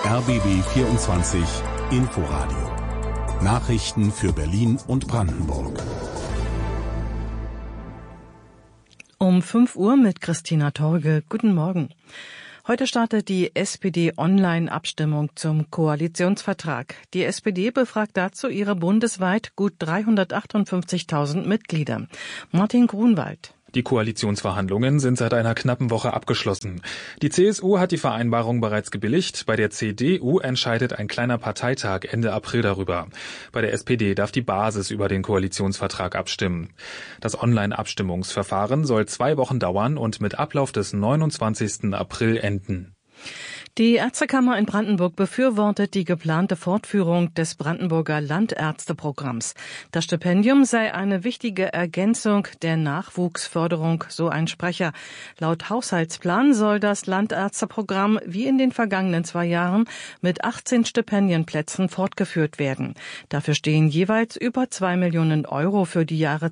RBB 24 Inforadio. Nachrichten für Berlin und Brandenburg. Um 5 Uhr mit Christina Torge. Guten Morgen. Heute startet die SPD-Online-Abstimmung zum Koalitionsvertrag. Die SPD befragt dazu ihre bundesweit gut 358.000 Mitglieder. Martin Grunwald. Die Koalitionsverhandlungen sind seit einer knappen Woche abgeschlossen. Die CSU hat die Vereinbarung bereits gebilligt. Bei der CDU entscheidet ein kleiner Parteitag Ende April darüber. Bei der SPD darf die Basis über den Koalitionsvertrag abstimmen. Das Online-Abstimmungsverfahren soll 2 Wochen dauern und mit Ablauf des 29. April enden. Die Ärztekammer in Brandenburg befürwortet die geplante Fortführung des Brandenburger Landärzteprogramms. Das Stipendium sei eine wichtige Ergänzung der Nachwuchsförderung, so ein Sprecher. Laut Haushaltsplan soll das Landärzteprogramm wie in den vergangenen 2 Jahren mit 18 Stipendienplätzen fortgeführt werden. Dafür stehen jeweils über 2 Millionen Euro für die Jahre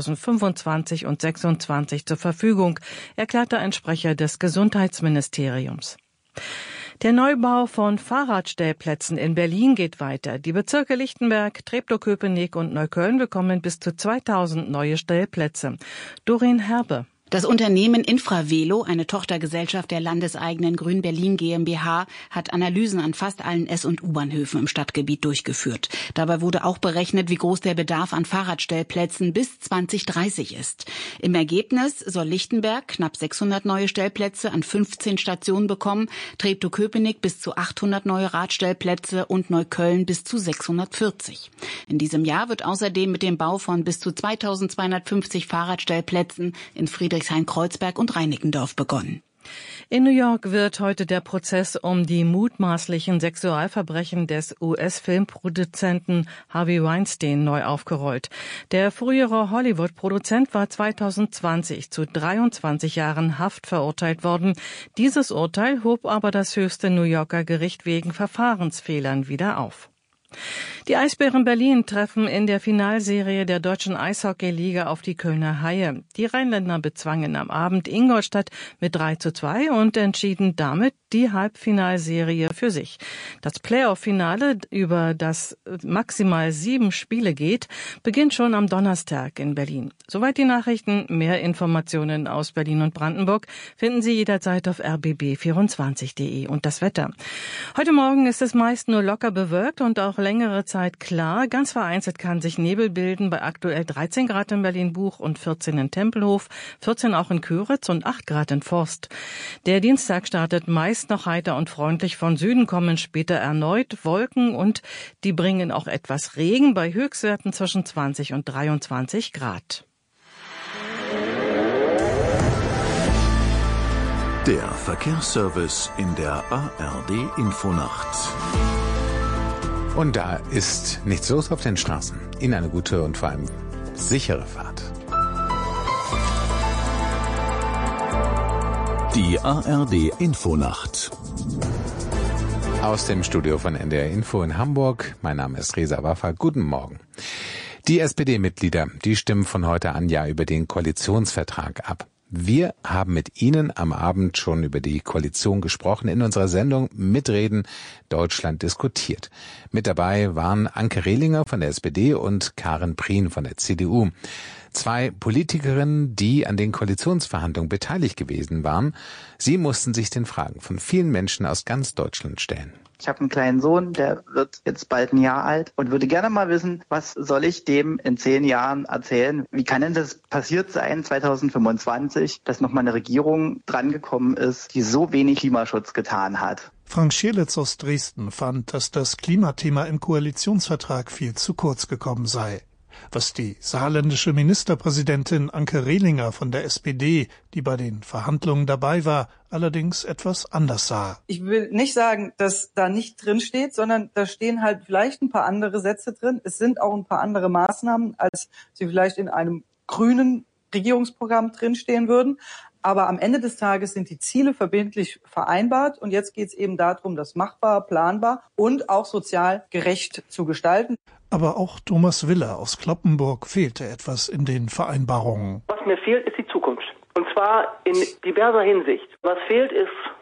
2025 und 2026 zur Verfügung, erklärte ein Sprecher des Gesundheitsministeriums. Der Neubau von Fahrradstellplätzen in Berlin geht weiter. Die Bezirke Lichtenberg, Treptow-Köpenick und Neukölln bekommen bis zu 2000 neue Stellplätze. Doreen Herbe. Das Unternehmen Infravelo, eine Tochtergesellschaft der landeseigenen Grün Berlin GmbH, hat Analysen an fast allen S- und U-Bahnhöfen im Stadtgebiet durchgeführt. Dabei wurde auch berechnet, wie groß der Bedarf an Fahrradstellplätzen bis 2030 ist. Im Ergebnis soll Lichtenberg knapp 600 neue Stellplätze an 15 Stationen bekommen, Treptow-Köpenick bis zu 800 neue Radstellplätze und Neukölln bis zu 640. In diesem Jahr wird außerdem mit dem Bau von bis zu 2250 Fahrradstellplätzen in Friedrichshain-Kreuzberg und Reinickendorf begonnen. In New York wird heute der Prozess um die mutmaßlichen Sexualverbrechen des US-Filmproduzenten Harvey Weinstein neu aufgerollt. Der frühere Hollywood-Produzent war 2020 zu 23 Jahren Haft verurteilt worden. Dieses Urteil hob aber das höchste New Yorker Gericht wegen Verfahrensfehlern wieder auf. Die Eisbären Berlin treffen in der Finalserie der Deutschen Eishockey-Liga auf die Kölner Haie. Die Rheinländer bezwangen am Abend Ingolstadt mit 3:2 und entschieden damit die Halbfinalserie für sich. Das Playoff-Finale, über das maximal 7 Spiele geht, beginnt schon am Donnerstag in Berlin. Soweit die Nachrichten. Mehr Informationen aus Berlin und Brandenburg finden Sie jederzeit auf rbb24.de. Und das Wetter. Heute Morgen ist es meist nur locker bewölkt und auch längere Zeit klar. Ganz vereinzelt kann sich Nebel bilden bei aktuell 13 Grad in Berlin-Buch und 14 in Tempelhof, 14 auch in Köritz und 8 Grad in Forst. Der Dienstag startet meist noch heiter und freundlich. Von Süden kommen später erneut Wolken und die bringen auch etwas Regen bei Höchstwerten zwischen 20 und 23 Grad. Der Verkehrsservice in der ARD Infonacht. Und da ist nichts los auf den Straßen. Ihnen eine gute und vor allem sichere Fahrt. Die ARD Infonacht. Aus dem Studio von NDR Info in Hamburg. Mein Name ist Reza Waffa. Guten Morgen. Die SPD-Mitglieder, die stimmen von heute an ja über den Koalitionsvertrag ab. Wir haben mit Ihnen am Abend schon über die Koalition gesprochen, in unserer Sendung Mitreden Deutschland diskutiert. Mit dabei waren Anke Rehlinger von der SPD und Karin Prien von der CDU. 2 Politikerinnen, die an den Koalitionsverhandlungen beteiligt gewesen waren. Sie mussten sich den Fragen von vielen Menschen aus ganz Deutschland stellen. Ich habe einen kleinen Sohn, der wird jetzt bald 1 Jahr alt und würde gerne mal wissen, was soll ich dem in 10 Jahren erzählen? Wie kann denn das passiert sein 2025, dass nochmal eine Regierung drangekommen ist, die so wenig Klimaschutz getan hat? Frank Schierlitz aus Dresden fand, dass das Klimathema im Koalitionsvertrag viel zu kurz gekommen sei. Was die saarländische Ministerpräsidentin Anke Rehlinger von der SPD, die bei den Verhandlungen dabei war, allerdings etwas anders sah. Ich will nicht sagen, dass da nicht drin steht, sondern da stehen halt vielleicht ein paar andere Sätze drin. Es sind auch ein paar andere Maßnahmen, als sie vielleicht in einem grünen Regierungsprogramm drinstehen würden. Aber am Ende des Tages sind die Ziele verbindlich vereinbart. Und jetzt geht es eben darum, das machbar, planbar und auch sozial gerecht zu gestalten. Aber auch Thomas Willer aus Cloppenburg fehlte etwas in den Vereinbarungen. Was mir fehlt, ist die Zukunft. Und zwar in diverser Hinsicht. Was fehlt, ist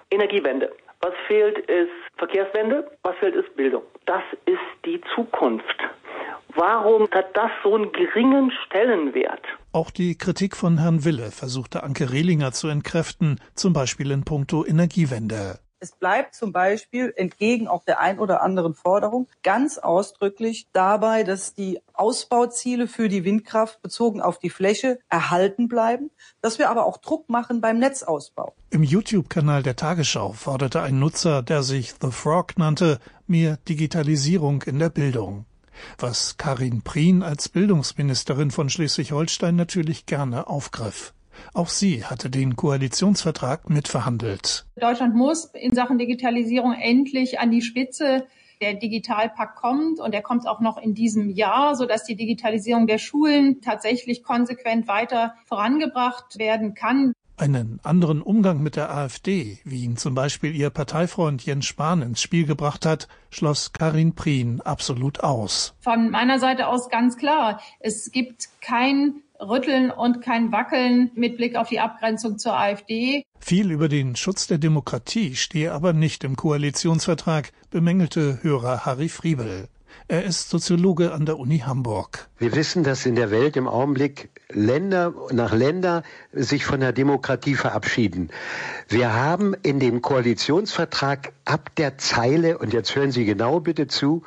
Energiewende. Was fehlt, ist Verkehrswende. Was fehlt, ist Bildung. Das ist die Zukunft. Warum hat das so einen geringen Stellenwert? Auch die Kritik von Herrn Wille versuchte Anke Rehlinger zu entkräften, zum Beispiel in puncto Energiewende. Es bleibt zum Beispiel entgegen auch der ein oder anderen Forderung ganz ausdrücklich dabei, dass die Ausbauziele für die Windkraft bezogen auf die Fläche erhalten bleiben, dass wir aber auch Druck machen beim Netzausbau. Im YouTube-Kanal der Tagesschau forderte ein Nutzer, der sich The Frog nannte, mehr Digitalisierung in der Bildung. Was Karin Prien als Bildungsministerin von Schleswig-Holstein natürlich gerne aufgriff. Auch sie hatte den Koalitionsvertrag mitverhandelt. Deutschland muss in Sachen Digitalisierung endlich an die Spitze. Der Digitalpakt kommt und er kommt auch noch in diesem Jahr, sodass die Digitalisierung der Schulen tatsächlich konsequent weiter vorangebracht werden kann. Einen anderen Umgang mit der AfD, wie ihn zum Beispiel ihr Parteifreund Jens Spahn ins Spiel gebracht hat, schloss Karin Prien absolut aus. Von meiner Seite aus ganz klar, es gibt kein Rütteln und kein Wackeln mit Blick auf die Abgrenzung zur AfD. Viel über den Schutz der Demokratie stehe aber nicht im Koalitionsvertrag, bemängelte Hörer Harry Friebel. Er ist Soziologe an der Uni Hamburg. Wir wissen, dass in der Welt im Augenblick Länder nach Länder sich von der Demokratie verabschieden. Wir haben in dem Koalitionsvertrag ab der Zeile, und jetzt hören Sie genau bitte zu,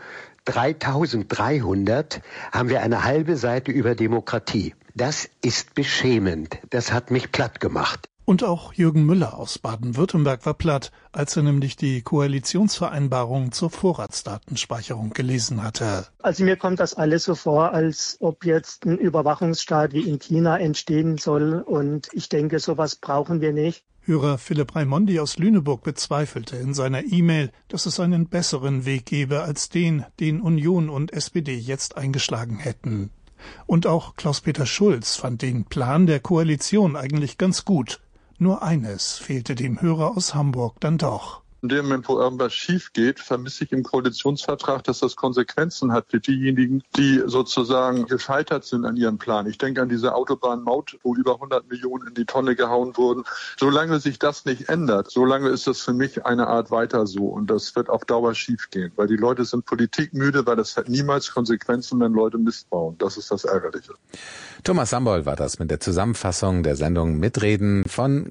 3300 haben wir eine halbe Seite über Demokratie. Das ist beschämend. Das hat mich platt gemacht. Und auch Jürgen Müller aus Baden-Württemberg war platt, als er nämlich die Koalitionsvereinbarung zur Vorratsdatenspeicherung gelesen hatte. Also mir kommt das alles so vor, als ob jetzt ein Überwachungsstaat wie in China entstehen soll. Und ich denke, sowas brauchen wir nicht. Hörer Philipp Raimondi aus Lüneburg bezweifelte in seiner E-Mail, dass es einen besseren Weg gebe als den Union und SPD jetzt eingeschlagen hätten. Und auch Klaus-Peter Schulz fand den Plan der Koalition eigentlich ganz gut. Nur eines fehlte dem Hörer aus Hamburg dann doch. In dem Moment, wo irgendwas schief geht, vermisse ich im Koalitionsvertrag, dass das Konsequenzen hat für diejenigen, die sozusagen gescheitert sind an ihrem Plan. Ich denke an diese Autobahnmaut, wo über 100 Millionen in die Tonne gehauen wurden. Solange sich das nicht ändert, solange ist das für mich eine Art weiter so. Und das wird auf Dauer schief gehen, weil die Leute sind politikmüde, weil das hat niemals Konsequenzen, wenn Leute Mist bauen. Das ist das Ärgerliche. Thomas Sambold war das mit der Zusammenfassung der Sendung Mitreden vom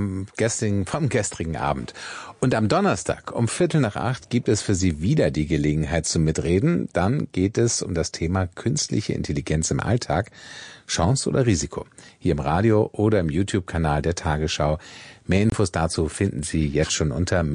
gestrigen Abend. Und am Donnerstag um 7:45 gibt es für Sie wieder die Gelegenheit zum Mitreden. Dann geht es um das Thema künstliche Intelligenz im Alltag. Chance oder Risiko? Hier im Radio oder im YouTube-Kanal der Tagesschau. Mehr Infos dazu finden Sie jetzt schon unter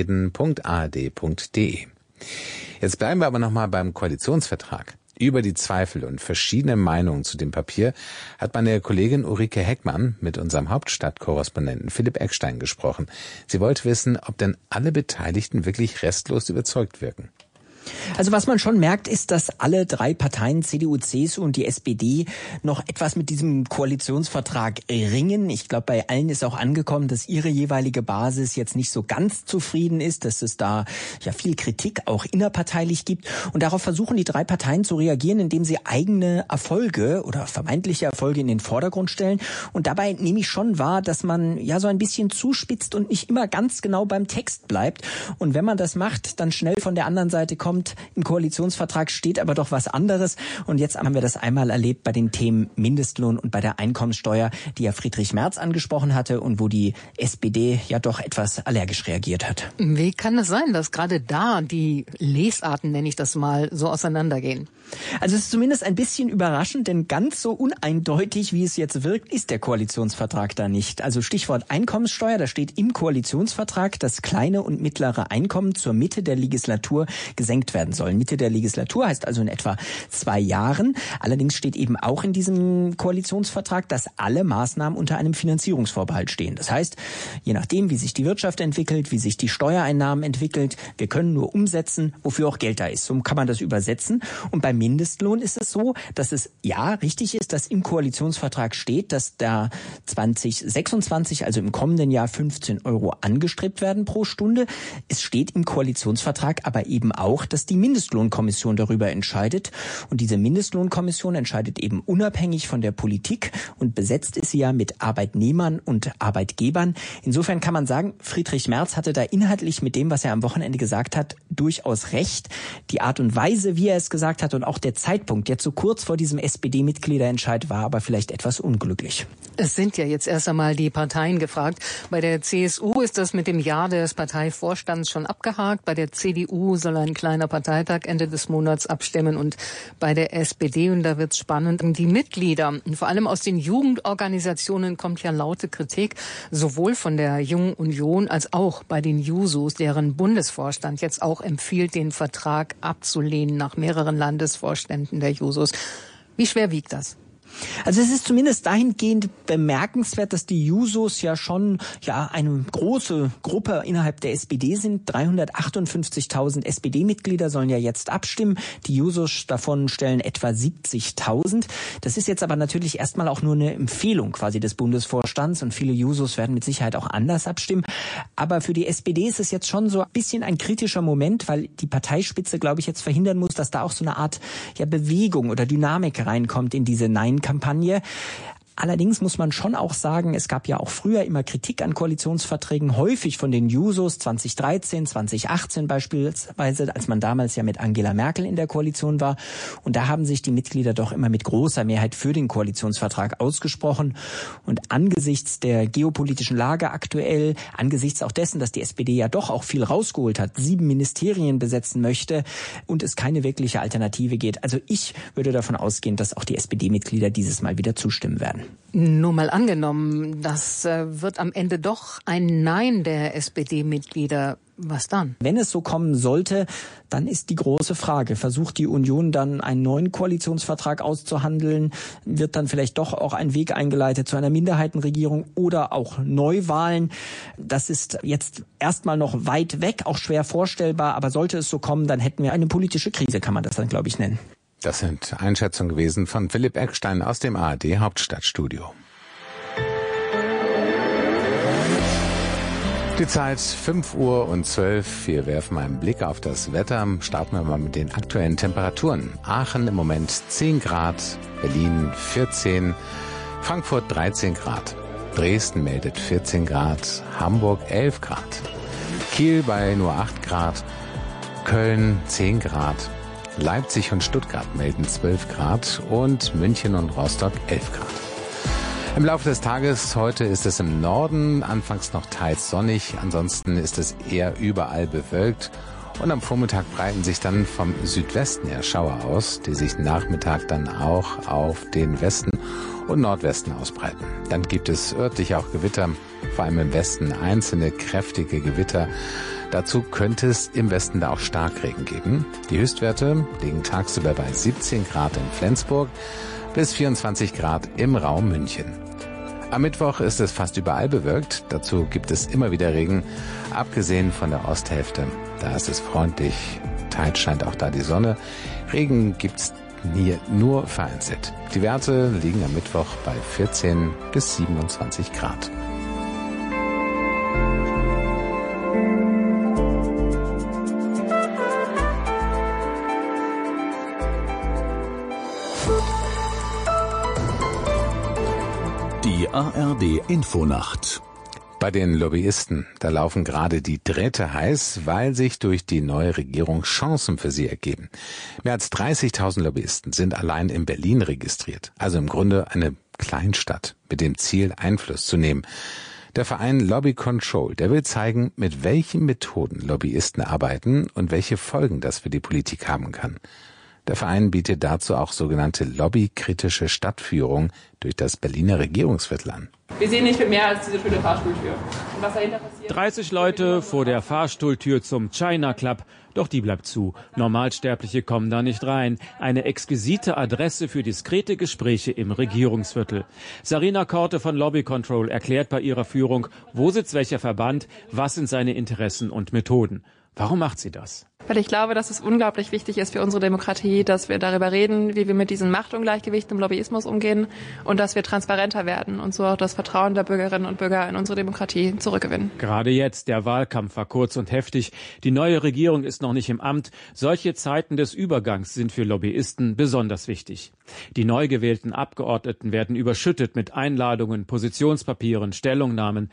mitreden.ard.de. Jetzt bleiben wir aber nochmal beim Koalitionsvertrag. Über die Zweifel und verschiedene Meinungen zu dem Papier hat meine Kollegin Ulrike Heckmann mit unserem Hauptstadtkorrespondenten Philipp Eckstein gesprochen. Sie wollte wissen, ob denn alle Beteiligten wirklich restlos überzeugt wirken. Also was man schon merkt, ist, dass alle drei Parteien, CDU, CSU und die SPD, noch etwas mit diesem Koalitionsvertrag ringen. Ich glaube, bei allen ist auch angekommen, dass ihre jeweilige Basis jetzt nicht so ganz zufrieden ist, dass es da ja viel Kritik auch innerparteilich gibt. Und darauf versuchen die drei Parteien zu reagieren, indem sie eigene Erfolge oder vermeintliche Erfolge in den Vordergrund stellen. Und dabei nehme ich schon wahr, dass man ja so ein bisschen zuspitzt und nicht immer ganz genau beim Text bleibt. Und wenn man das macht, dann schnell von der anderen Seite kommt, im Koalitionsvertrag steht aber doch was anderes. Und jetzt haben wir das einmal erlebt bei den Themen Mindestlohn und bei der Einkommensteuer, die ja Friedrich Merz angesprochen hatte und wo die SPD ja doch etwas allergisch reagiert hat. Wie kann es sein, dass gerade da die Lesarten, nenne ich das mal, so auseinandergehen? Also es ist zumindest ein bisschen überraschend, denn ganz so uneindeutig, wie es jetzt wirkt, ist der Koalitionsvertrag da nicht. Also Stichwort Einkommenssteuer, da steht im Koalitionsvertrag, dass kleine und mittlere Einkommen zur Mitte der Legislatur gesenkt werden sollen. Mitte der Legislatur heißt also in etwa 2 Jahren. Allerdings steht eben auch in diesem Koalitionsvertrag, dass alle Maßnahmen unter einem Finanzierungsvorbehalt stehen. Das heißt, je nachdem, wie sich die Wirtschaft entwickelt, wie sich die Steuereinnahmen entwickelt, wir können nur umsetzen, wofür auch Geld da ist. So kann man das übersetzen. Und beim Mindestlohn ist es so, dass es ja richtig ist, dass im Koalitionsvertrag steht, dass da 2026, also im kommenden Jahr 15 € angestrebt werden pro Stunde. Es steht im Koalitionsvertrag aber eben auch, dass die Mindestlohnkommission darüber entscheidet. Und diese Mindestlohnkommission entscheidet eben unabhängig von der Politik und besetzt ist sie ja mit Arbeitnehmern und Arbeitgebern. Insofern kann man sagen, Friedrich Merz hatte da inhaltlich mit dem, was er am Wochenende gesagt hat, durchaus recht. Die Art und Weise, wie er es gesagt hat und auch der Zeitpunkt, jetzt so kurz vor diesem SPD-Mitgliederentscheid, war aber vielleicht etwas unglücklich. Es sind ja jetzt erst einmal die Parteien gefragt. Bei der CSU ist das mit dem Ja des Parteivorstands schon abgehakt. Bei der CDU soll ein kleiner Parteitag Ende des Monats abstimmen und bei der SPD, und da wird's spannend, die Mitglieder, vor allem aus den Jugendorganisationen kommt ja laute Kritik, sowohl von der Jungen Union als auch bei den Jusos, deren Bundesvorstand jetzt auch empfiehlt, den Vertrag abzulehnen nach mehreren Landesvorständen der Jusos. Wie schwer wiegt das? Also es ist zumindest dahingehend bemerkenswert, dass die Jusos ja schon eine große Gruppe innerhalb der SPD sind. 358.000 SPD-Mitglieder sollen ja jetzt abstimmen. Die Jusos davon stellen etwa 70.000. Das ist jetzt aber natürlich erstmal auch nur eine Empfehlung quasi des Bundesvorstands und viele Jusos werden mit Sicherheit auch anders abstimmen. Aber für die SPD ist es jetzt schon so ein bisschen ein kritischer Moment, weil die Parteispitze, glaube ich, jetzt verhindern muss, dass da auch so eine Art Bewegung oder Dynamik reinkommt in diese Nein-Kampagne. Allerdings muss man schon auch sagen, es gab ja auch früher immer Kritik an Koalitionsverträgen, häufig von den Jusos, 2013, 2018 beispielsweise, als man damals ja mit Angela Merkel in der Koalition war. Und da haben sich die Mitglieder doch immer mit großer Mehrheit für den Koalitionsvertrag ausgesprochen. Und angesichts der geopolitischen Lage aktuell, angesichts auch dessen, dass die SPD ja doch auch viel rausgeholt hat, 7 Ministerien besetzen möchte und es keine wirkliche Alternative geht. Also ich würde davon ausgehen, dass auch die SPD-Mitglieder dieses Mal wieder zustimmen werden. Nur mal angenommen, das wird am Ende doch ein Nein der SPD-Mitglieder. Was dann? Wenn es so kommen sollte, dann ist die große Frage, versucht die Union dann einen neuen Koalitionsvertrag auszuhandeln? Wird dann vielleicht doch auch ein Weg eingeleitet zu einer Minderheitenregierung oder auch Neuwahlen? Das ist jetzt erstmal noch weit weg, auch schwer vorstellbar. Aber sollte es so kommen, dann hätten wir eine politische Krise, kann man das dann, glaube ich, nennen. Das sind Einschätzungen gewesen von Philipp Eckstein aus dem ARD Hauptstadtstudio. Die Zeit 5:12 Uhr. Wir werfen einen Blick auf das Wetter. Starten wir mal mit den aktuellen Temperaturen. Aachen im Moment 10 Grad, Berlin 14, Frankfurt 13 Grad, Dresden meldet 14 Grad, Hamburg 11 Grad, Kiel bei nur 8 Grad, Köln 10 Grad, Leipzig und Stuttgart melden 12 Grad und München und Rostock 11 Grad. Im Laufe des Tages, heute ist es im Norden anfangs noch teils sonnig, ansonsten ist es eher überall bewölkt und am Vormittag breiten sich dann vom Südwesten her Schauer aus, die sich Nachmittag dann auch auf den Westen und Nordwesten ausbreiten. Dann gibt es örtlich auch Gewitter, vor allem im Westen einzelne kräftige Gewitter. Dazu könnte es im Westen da auch Starkregen geben. Die Höchstwerte liegen tagsüber bei 17 Grad in Flensburg bis 24 Grad im Raum München. Am Mittwoch ist es fast überall bewölkt. Dazu gibt es immer wieder Regen, abgesehen von der Osthälfte. Da ist es freundlich. Teils scheint auch da die Sonne. Regen gibt's hier nur vereinzelt. Die Werte liegen am Mittwoch bei 14 bis 27 Grad. Die ARD Infonacht. Bei den Lobbyisten, da laufen gerade die Drähte heiß, weil sich durch die neue Regierung Chancen für sie ergeben. Mehr als 30.000 Lobbyisten sind allein in Berlin registriert. Also im Grunde eine Kleinstadt mit dem Ziel, Einfluss zu nehmen. Der Verein Lobby Control, der will zeigen, mit welchen Methoden Lobbyisten arbeiten und welche Folgen das für die Politik haben kann. Der Verein bietet dazu auch sogenannte lobbykritische Stadtführung durch das Berliner Regierungsviertel an. Wir sehen nicht viel mehr als diese schöne Fahrstuhltür. Und was dahinter passiert? 30 Leute vor der Fahrstuhltür zum China Club. Doch die bleibt zu. Normalsterbliche kommen da nicht rein. Eine exquisite Adresse für diskrete Gespräche im Regierungsviertel. Sarina Korte von Lobby Control erklärt bei ihrer Führung, wo sitzt welcher Verband, was sind seine Interessen und Methoden. Warum macht sie das? Weil ich glaube, dass es unglaublich wichtig ist für unsere Demokratie, dass wir darüber reden, wie wir mit diesen Machtungleichgewichten im Lobbyismus umgehen und dass wir transparenter werden und so auch das Vertrauen der Bürgerinnen und Bürger in unsere Demokratie zurückgewinnen. Gerade jetzt, der Wahlkampf war kurz und heftig. Die neue Regierung ist noch nicht im Amt. Solche Zeiten des Übergangs sind für Lobbyisten besonders wichtig. Die neu gewählten Abgeordneten werden überschüttet mit Einladungen, Positionspapieren, Stellungnahmen.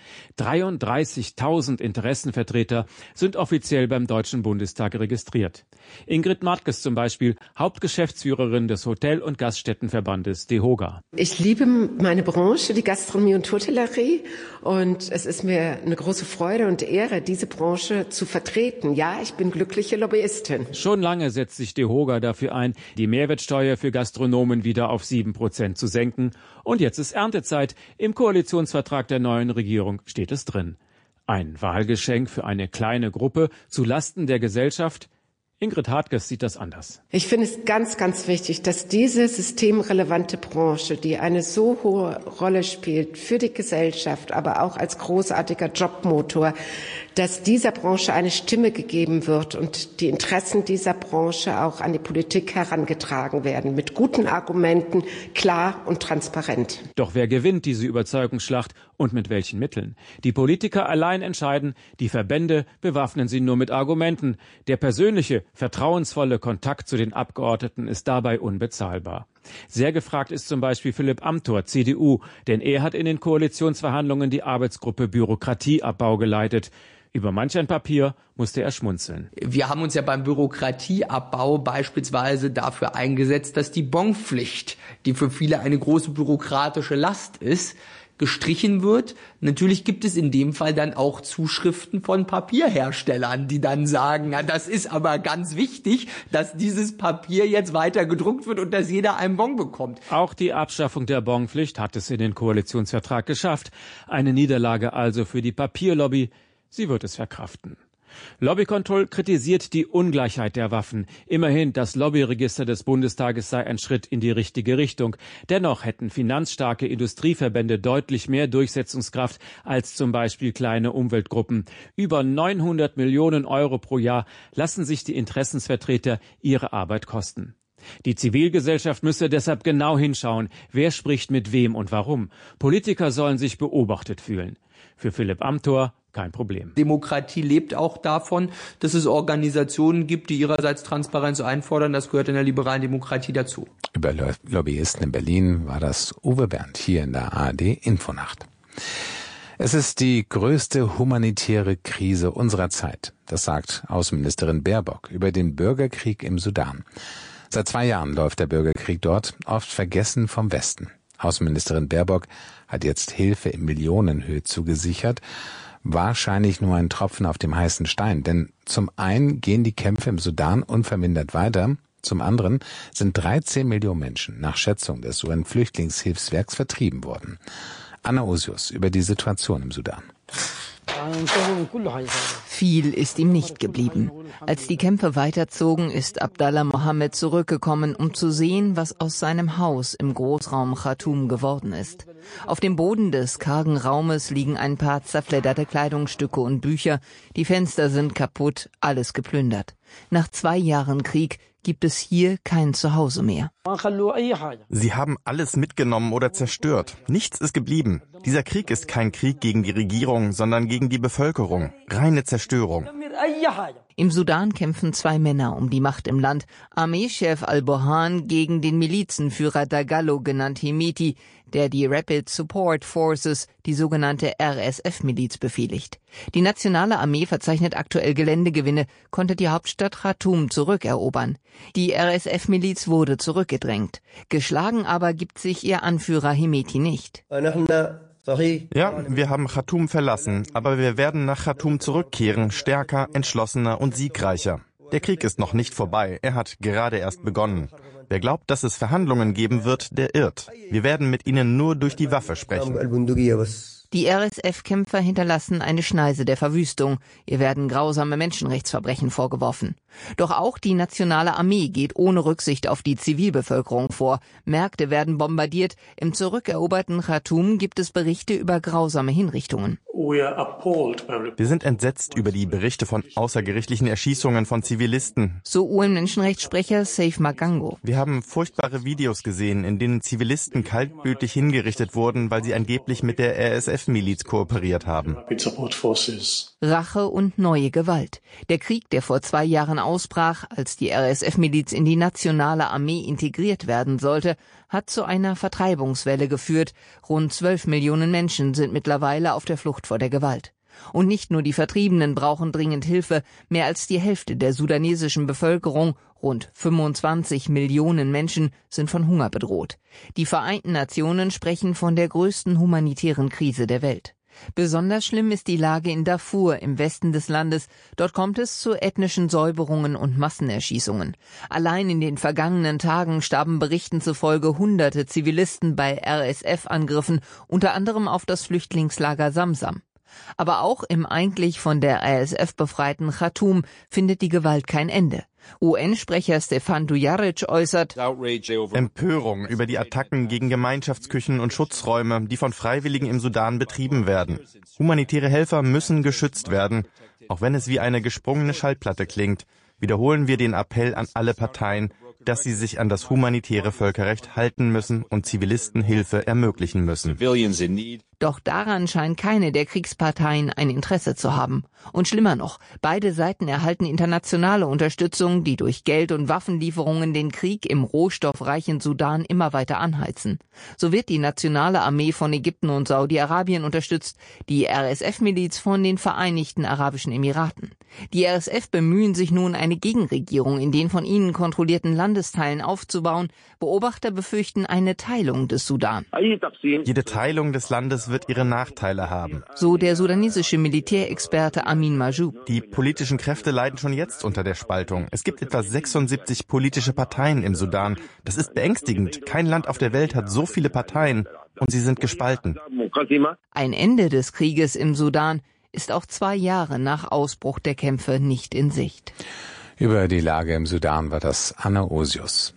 33.000 Interessenvertreter sind offiziell beim Deutschen Bundestag registriert. Ingrid Martges zum Beispiel, Hauptgeschäftsführerin des Hotel- und Gaststättenverbandes DEHOGA. Ich liebe meine Branche, die Gastronomie und Hotellerie, und es ist mir eine große Freude und Ehre, diese Branche zu vertreten. Ja, ich bin glückliche Lobbyistin. Schon lange setzt sich DEHOGA dafür ein, die Mehrwertsteuer für Gastronomen wieder auf 7% zu senken. Und jetzt ist Erntezeit. Im Koalitionsvertrag der neuen Regierung steht es drin. Ein Wahlgeschenk für eine kleine Gruppe zu Lasten der Gesellschaft? Ingrid Hartges sieht das anders. Ich finde es ganz, ganz wichtig, dass diese systemrelevante Branche, die eine so hohe Rolle spielt für die Gesellschaft, aber auch als großartiger Jobmotor, dass dieser Branche eine Stimme gegeben wird und die Interessen dieser Branche auch an die Politik herangetragen werden, mit guten Argumenten, klar und transparent. Doch wer gewinnt diese Überzeugungsschlacht und mit welchen Mitteln? Die Politiker allein entscheiden, die Verbände bewaffnen sie nur mit Argumenten. Der persönliche, vertrauensvolle Kontakt zu den Abgeordneten ist dabei unbezahlbar. Sehr gefragt ist zum Beispiel Philipp Amthor, CDU, denn er hat in den Koalitionsverhandlungen die Arbeitsgruppe Bürokratieabbau geleitet. Über manch ein Papier musste er schmunzeln. Wir haben uns ja beim Bürokratieabbau beispielsweise dafür eingesetzt, dass die Bonpflicht, die für viele eine große bürokratische Last ist, gestrichen wird. Natürlich gibt es in dem Fall dann auch Zuschriften von Papierherstellern, die dann sagen, na, das ist aber ganz wichtig, dass dieses Papier jetzt weiter gedruckt wird und dass jeder einen Bon bekommt. Auch die Abschaffung der Bonpflicht hat es in den Koalitionsvertrag geschafft. Eine Niederlage also für die Papierlobby. Sie wird es verkraften. Lobbycontrol kritisiert die Ungleichheit der Waffen. Immerhin, das Lobbyregister des Bundestages sei ein Schritt in die richtige Richtung. Dennoch hätten finanzstarke Industrieverbände deutlich mehr Durchsetzungskraft als zum Beispiel kleine Umweltgruppen. Über 900 Millionen Euro pro Jahr lassen sich die Interessensvertreter ihre Arbeit kosten. Die Zivilgesellschaft müsse deshalb genau hinschauen, wer spricht mit wem und warum. Politiker sollen sich beobachtet fühlen. Für Philipp Amthor kein Problem. Demokratie lebt auch davon, dass es Organisationen gibt, die ihrerseits Transparenz einfordern. Das gehört in der liberalen Demokratie dazu. Über Lobbyisten in Berlin war das Uwe Bernd hier in der ARD Infonacht. Es ist die größte humanitäre Krise unserer Zeit. Das sagt Außenministerin Baerbock über den Bürgerkrieg im Sudan. Seit 2 Jahren läuft der Bürgerkrieg dort, oft vergessen vom Westen. Außenministerin Baerbock hat jetzt Hilfe in Millionenhöhe zugesichert. Wahrscheinlich nur ein Tropfen auf dem heißen Stein, denn zum einen gehen die Kämpfe im Sudan unvermindert weiter, zum anderen sind 13 Millionen Menschen nach Schätzung des UN-Flüchtlingshilfswerks vertrieben worden. Anna Osius über die Situation im Sudan. Viel ist ihm nicht geblieben. Als die Kämpfe weiterzogen, ist Abdallah Mohammed zurückgekommen, um zu sehen, was aus seinem Haus im Großraum Khartoum geworden ist. Auf dem Boden des kargen Raumes liegen ein paar zerfledderte Kleidungsstücke und Bücher. Die Fenster sind kaputt, alles geplündert. Nach 2 Jahren Krieg gibt es hier kein Zuhause mehr. Sie haben alles mitgenommen oder zerstört. Nichts ist geblieben. Dieser Krieg ist kein Krieg gegen die Regierung, sondern gegen die Bevölkerung. Reine Zerstörung. Im Sudan kämpfen 2 Männer um die Macht im Land. Armeechef al-Burhan gegen den Milizenführer Dagalo, genannt Hemeti, der die Rapid Support Forces, die sogenannte RSF-Miliz, befehligt. Die nationale Armee verzeichnet aktuell Geländegewinne, konnte die Hauptstadt Khartoum zurückerobern. Die RSF-Miliz wurde zurückgedrängt. Geschlagen aber gibt sich ihr Anführer Hemeti nicht. Ja, wir haben Khartoum verlassen, aber wir werden nach Khartoum zurückkehren, stärker, entschlossener und siegreicher. Der Krieg ist noch nicht vorbei, er hat gerade erst begonnen. Wer glaubt, dass es Verhandlungen geben wird, der irrt. Wir werden mit ihnen nur durch die Waffe sprechen. Die RSF-Kämpfer hinterlassen eine Schneise der Verwüstung. Ihr werden grausame Menschenrechtsverbrechen vorgeworfen. Doch auch die nationale Armee geht ohne Rücksicht auf die Zivilbevölkerung vor. Märkte werden bombardiert. Im zurückeroberten Khartoum gibt es Berichte über grausame Hinrichtungen. Wir sind entsetzt über die Berichte von außergerichtlichen Erschießungen von Zivilisten. So UN-Menschenrechtssprecher Saif Magango. Wir haben furchtbare Videos gesehen, in denen Zivilisten kaltblütig hingerichtet wurden, weil sie angeblich mit der RSF-Miliz kooperiert haben. Rache und neue Gewalt. Der Krieg, der vor 2 Jahren ausbrach, als die RSF-Miliz in die nationale Armee integriert werden sollte, hat zu einer Vertreibungswelle geführt. Rund 12 Millionen Menschen sind mittlerweile auf der Flucht vor der Gewalt. Und nicht nur die Vertriebenen brauchen dringend Hilfe. Mehr als die Hälfte der sudanesischen Bevölkerung, rund 25 Millionen Menschen, sind von Hunger bedroht. Die Vereinten Nationen sprechen von der größten humanitären Krise der Welt. Besonders schlimm ist die Lage in Darfur im Westen des Landes. Dort kommt es zu ethnischen Säuberungen und Massenerschießungen. Allein in den vergangenen Tagen starben Berichten zufolge Hunderte Zivilisten bei RSF-Angriffen, unter anderem auf das Flüchtlingslager Samsam. Aber auch im eigentlich von der RSF befreiten Khartoum findet die Gewalt kein Ende. UN-Sprecher Stefan Dujarric äußert Empörung über die Attacken gegen Gemeinschaftsküchen und Schutzräume, die von Freiwilligen im Sudan betrieben werden. Humanitäre Helfer müssen geschützt werden. Auch wenn es wie eine gesprungene Schallplatte klingt, wiederholen wir den Appell an alle Parteien, dass sie sich an das humanitäre Völkerrecht halten müssen und Zivilisten Hilfe ermöglichen müssen. Doch daran scheint keine der Kriegsparteien ein Interesse zu haben. Und schlimmer noch, beide Seiten erhalten internationale Unterstützung, die durch Geld- und Waffenlieferungen den Krieg im rohstoffreichen Sudan immer weiter anheizen. So wird die nationale Armee von Ägypten und Saudi-Arabien unterstützt, die RSF-Miliz von den Vereinigten Arabischen Emiraten. Die RSF bemühen sich nun, eine Gegenregierung in den von ihnen kontrollierten Landesteilen aufzubauen. Beobachter befürchten eine Teilung des Sudan. Jede Teilung des Landes wird ihre Nachteile haben. So der sudanesische Militärexperte Amin Majoub. Die politischen Kräfte leiden schon jetzt unter der Spaltung. Es gibt etwa 76 politische Parteien im Sudan. Das ist beängstigend. Kein Land auf der Welt hat so viele Parteien und sie sind gespalten. Ein Ende des Krieges im Sudan ist auch 2 Jahre nach Ausbruch der Kämpfe nicht in Sicht. Über die Lage im Sudan war das Anna Osius.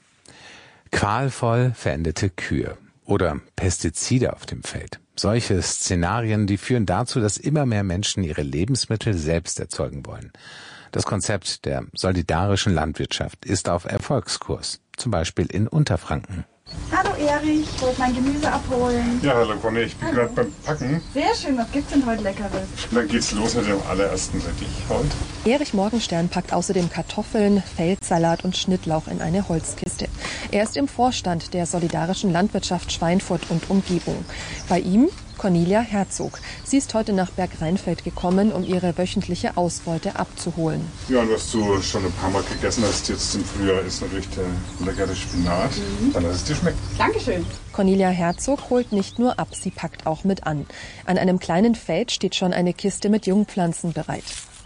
Qualvoll verendete Kühe oder Pestizide auf dem Feld. Solche Szenarien, die führen dazu, dass immer mehr Menschen ihre Lebensmittel selbst erzeugen wollen. Das Konzept der solidarischen Landwirtschaft ist auf Erfolgskurs, zum Beispiel in Unterfranken. Hallo Erich, ich wollte mein Gemüse abholen. Ja, hallo Conny, ich bin gerade beim Packen. Sehr schön, was gibt's denn heute Leckeres? Dann geht's los mit dem allerersten Rettich heute. Erich Morgenstern packt außerdem Kartoffeln, Feldsalat und Schnittlauch in eine Holzkiste. Er ist im Vorstand der solidarischen Landwirtschaft Schweinfurt und Umgebung. Bei ihm Cornelia Herzog. Sie ist heute nach Bergrheinfeld gekommen, um ihre wöchentliche Ausbeute abzuholen. Ja, und was du schon ein paar Mal gegessen hast jetzt im Frühjahr, ist natürlich der leckere Spinat. Dann lass es dir schmecken. Dankeschön. Cornelia Herzog holt nicht nur ab, sie packt auch mit an. An einem kleinen Feld steht schon eine Kiste mit Jungpflanzen bereit.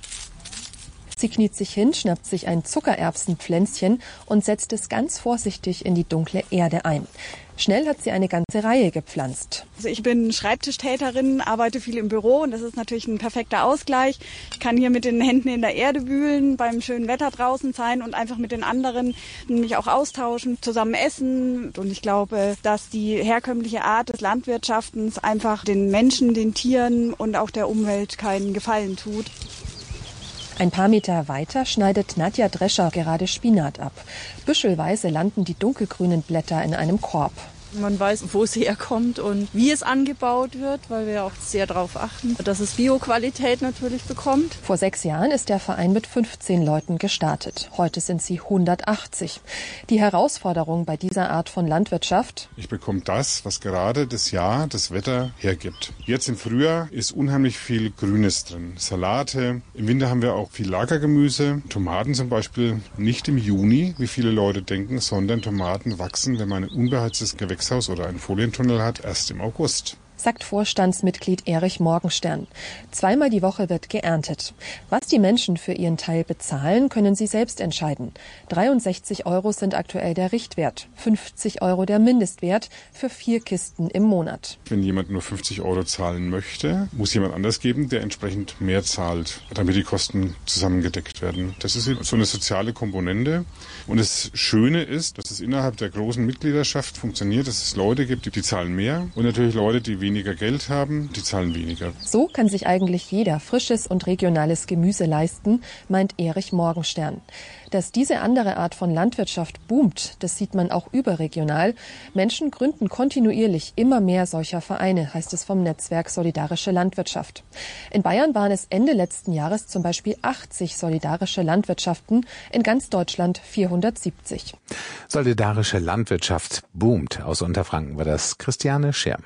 Sie kniet sich hin, schnappt sich ein Zuckererbsenpflänzchen und setzt es ganz vorsichtig in die dunkle Erde ein. Schnell hat sie eine ganze Reihe gepflanzt. Also ich bin Schreibtischtäterin, arbeite viel im Büro und das ist natürlich ein perfekter Ausgleich. Ich kann hier mit den Händen in der Erde wühlen, beim schönen Wetter draußen sein und einfach mit den anderen mich auch austauschen, zusammen essen. Und ich glaube, dass die herkömmliche Art des Landwirtschaftens einfach den Menschen, den Tieren und auch der Umwelt keinen Gefallen tut. Ein paar Meter weiter schneidet Nadja Drescher gerade Spinat ab. Büschelweise landen die dunkelgrünen Blätter in einem Korb. Man weiß, wo es herkommt und wie es angebaut wird, weil wir auch sehr darauf achten, dass es Bio-Qualität natürlich bekommt. Vor 6 Jahren ist der Verein mit 15 Leuten gestartet. Heute sind sie 180. Die Herausforderung bei dieser Art von Landwirtschaft: Ich bekomme das, was gerade das Jahr, das Wetter hergibt. Jetzt im Frühjahr ist unheimlich viel Grünes drin. Salate. Im Winter haben wir auch viel Lagergemüse. Tomaten zum Beispiel nicht im Juni, wie viele Leute denken, sondern Tomaten wachsen, wenn man ein unbeheiztes Gewächshaus oder einen Folientunnel hat, erst im August. sagt Vorstandsmitglied Erich Morgenstern. 2-mal die Woche wird geerntet. Was die Menschen für ihren Teil bezahlen, können sie selbst entscheiden. 63 € sind aktuell der Richtwert, 50 € der Mindestwert für 4 Kisten im Monat. Wenn jemand nur 50 € zahlen möchte, muss jemand anders geben, der entsprechend mehr zahlt, damit die Kosten zusammengedeckt werden. Das ist so eine soziale Komponente. Und das Schöne ist, dass es innerhalb der großen Mitgliedschaft funktioniert, dass es Leute gibt, die zahlen mehr und natürlich Leute, die weniger Geld haben, die zahlen weniger. So kann sich eigentlich jeder frisches und regionales Gemüse leisten, meint Erich Morgenstern. Dass diese andere Art von Landwirtschaft boomt, das sieht man auch überregional. Menschen gründen kontinuierlich immer mehr solcher Vereine, heißt es vom Netzwerk Solidarische Landwirtschaft. In Bayern waren es Ende letzten Jahres zum Beispiel 80 solidarische Landwirtschaften, in ganz Deutschland 470. Solidarische Landwirtschaft boomt. Aus Unterfranken war das Christiane Scherm.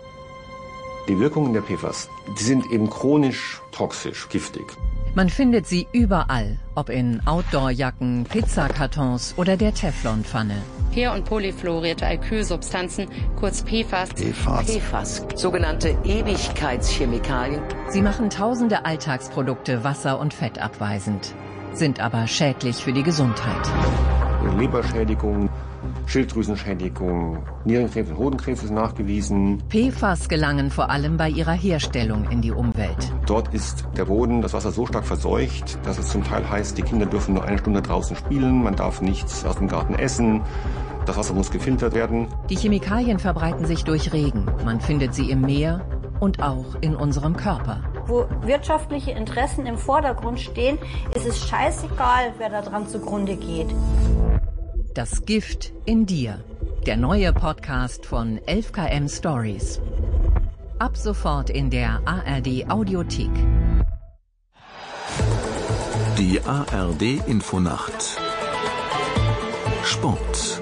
Die Wirkungen der PFAS, die sind eben chronisch toxisch, giftig. Man findet sie überall, ob in Outdoor-Jacken, Pizzakartons oder der Teflonpfanne. Per- und polyfluorierte Alkylsubstanzen, kurz PFAS. PFAS, sogenannte Ewigkeitschemikalien. Sie machen tausende Alltagsprodukte wasser- und fettabweisend, sind aber schädlich für die Gesundheit. Leberschädigung, Schilddrüsenschädigung, Nierenkrebs und Hodenkrebs ist nachgewiesen. PFAS gelangen vor allem bei ihrer Herstellung in die Umwelt. Dort ist der Boden, das Wasser so stark verseucht, dass es zum Teil heißt, die Kinder dürfen nur 1 Stunde draußen spielen, man darf nichts aus dem Garten essen, das Wasser muss gefiltert werden. Die Chemikalien verbreiten sich durch Regen. Man findet sie im Meer und auch in unserem Körper. Wo wirtschaftliche Interessen im Vordergrund stehen, ist es scheißegal, wer daran zugrunde geht. Das Gift in dir. Der neue Podcast von 11KM Stories. Ab sofort in der ARD Audiothek. Die ARD Infonacht. Sport.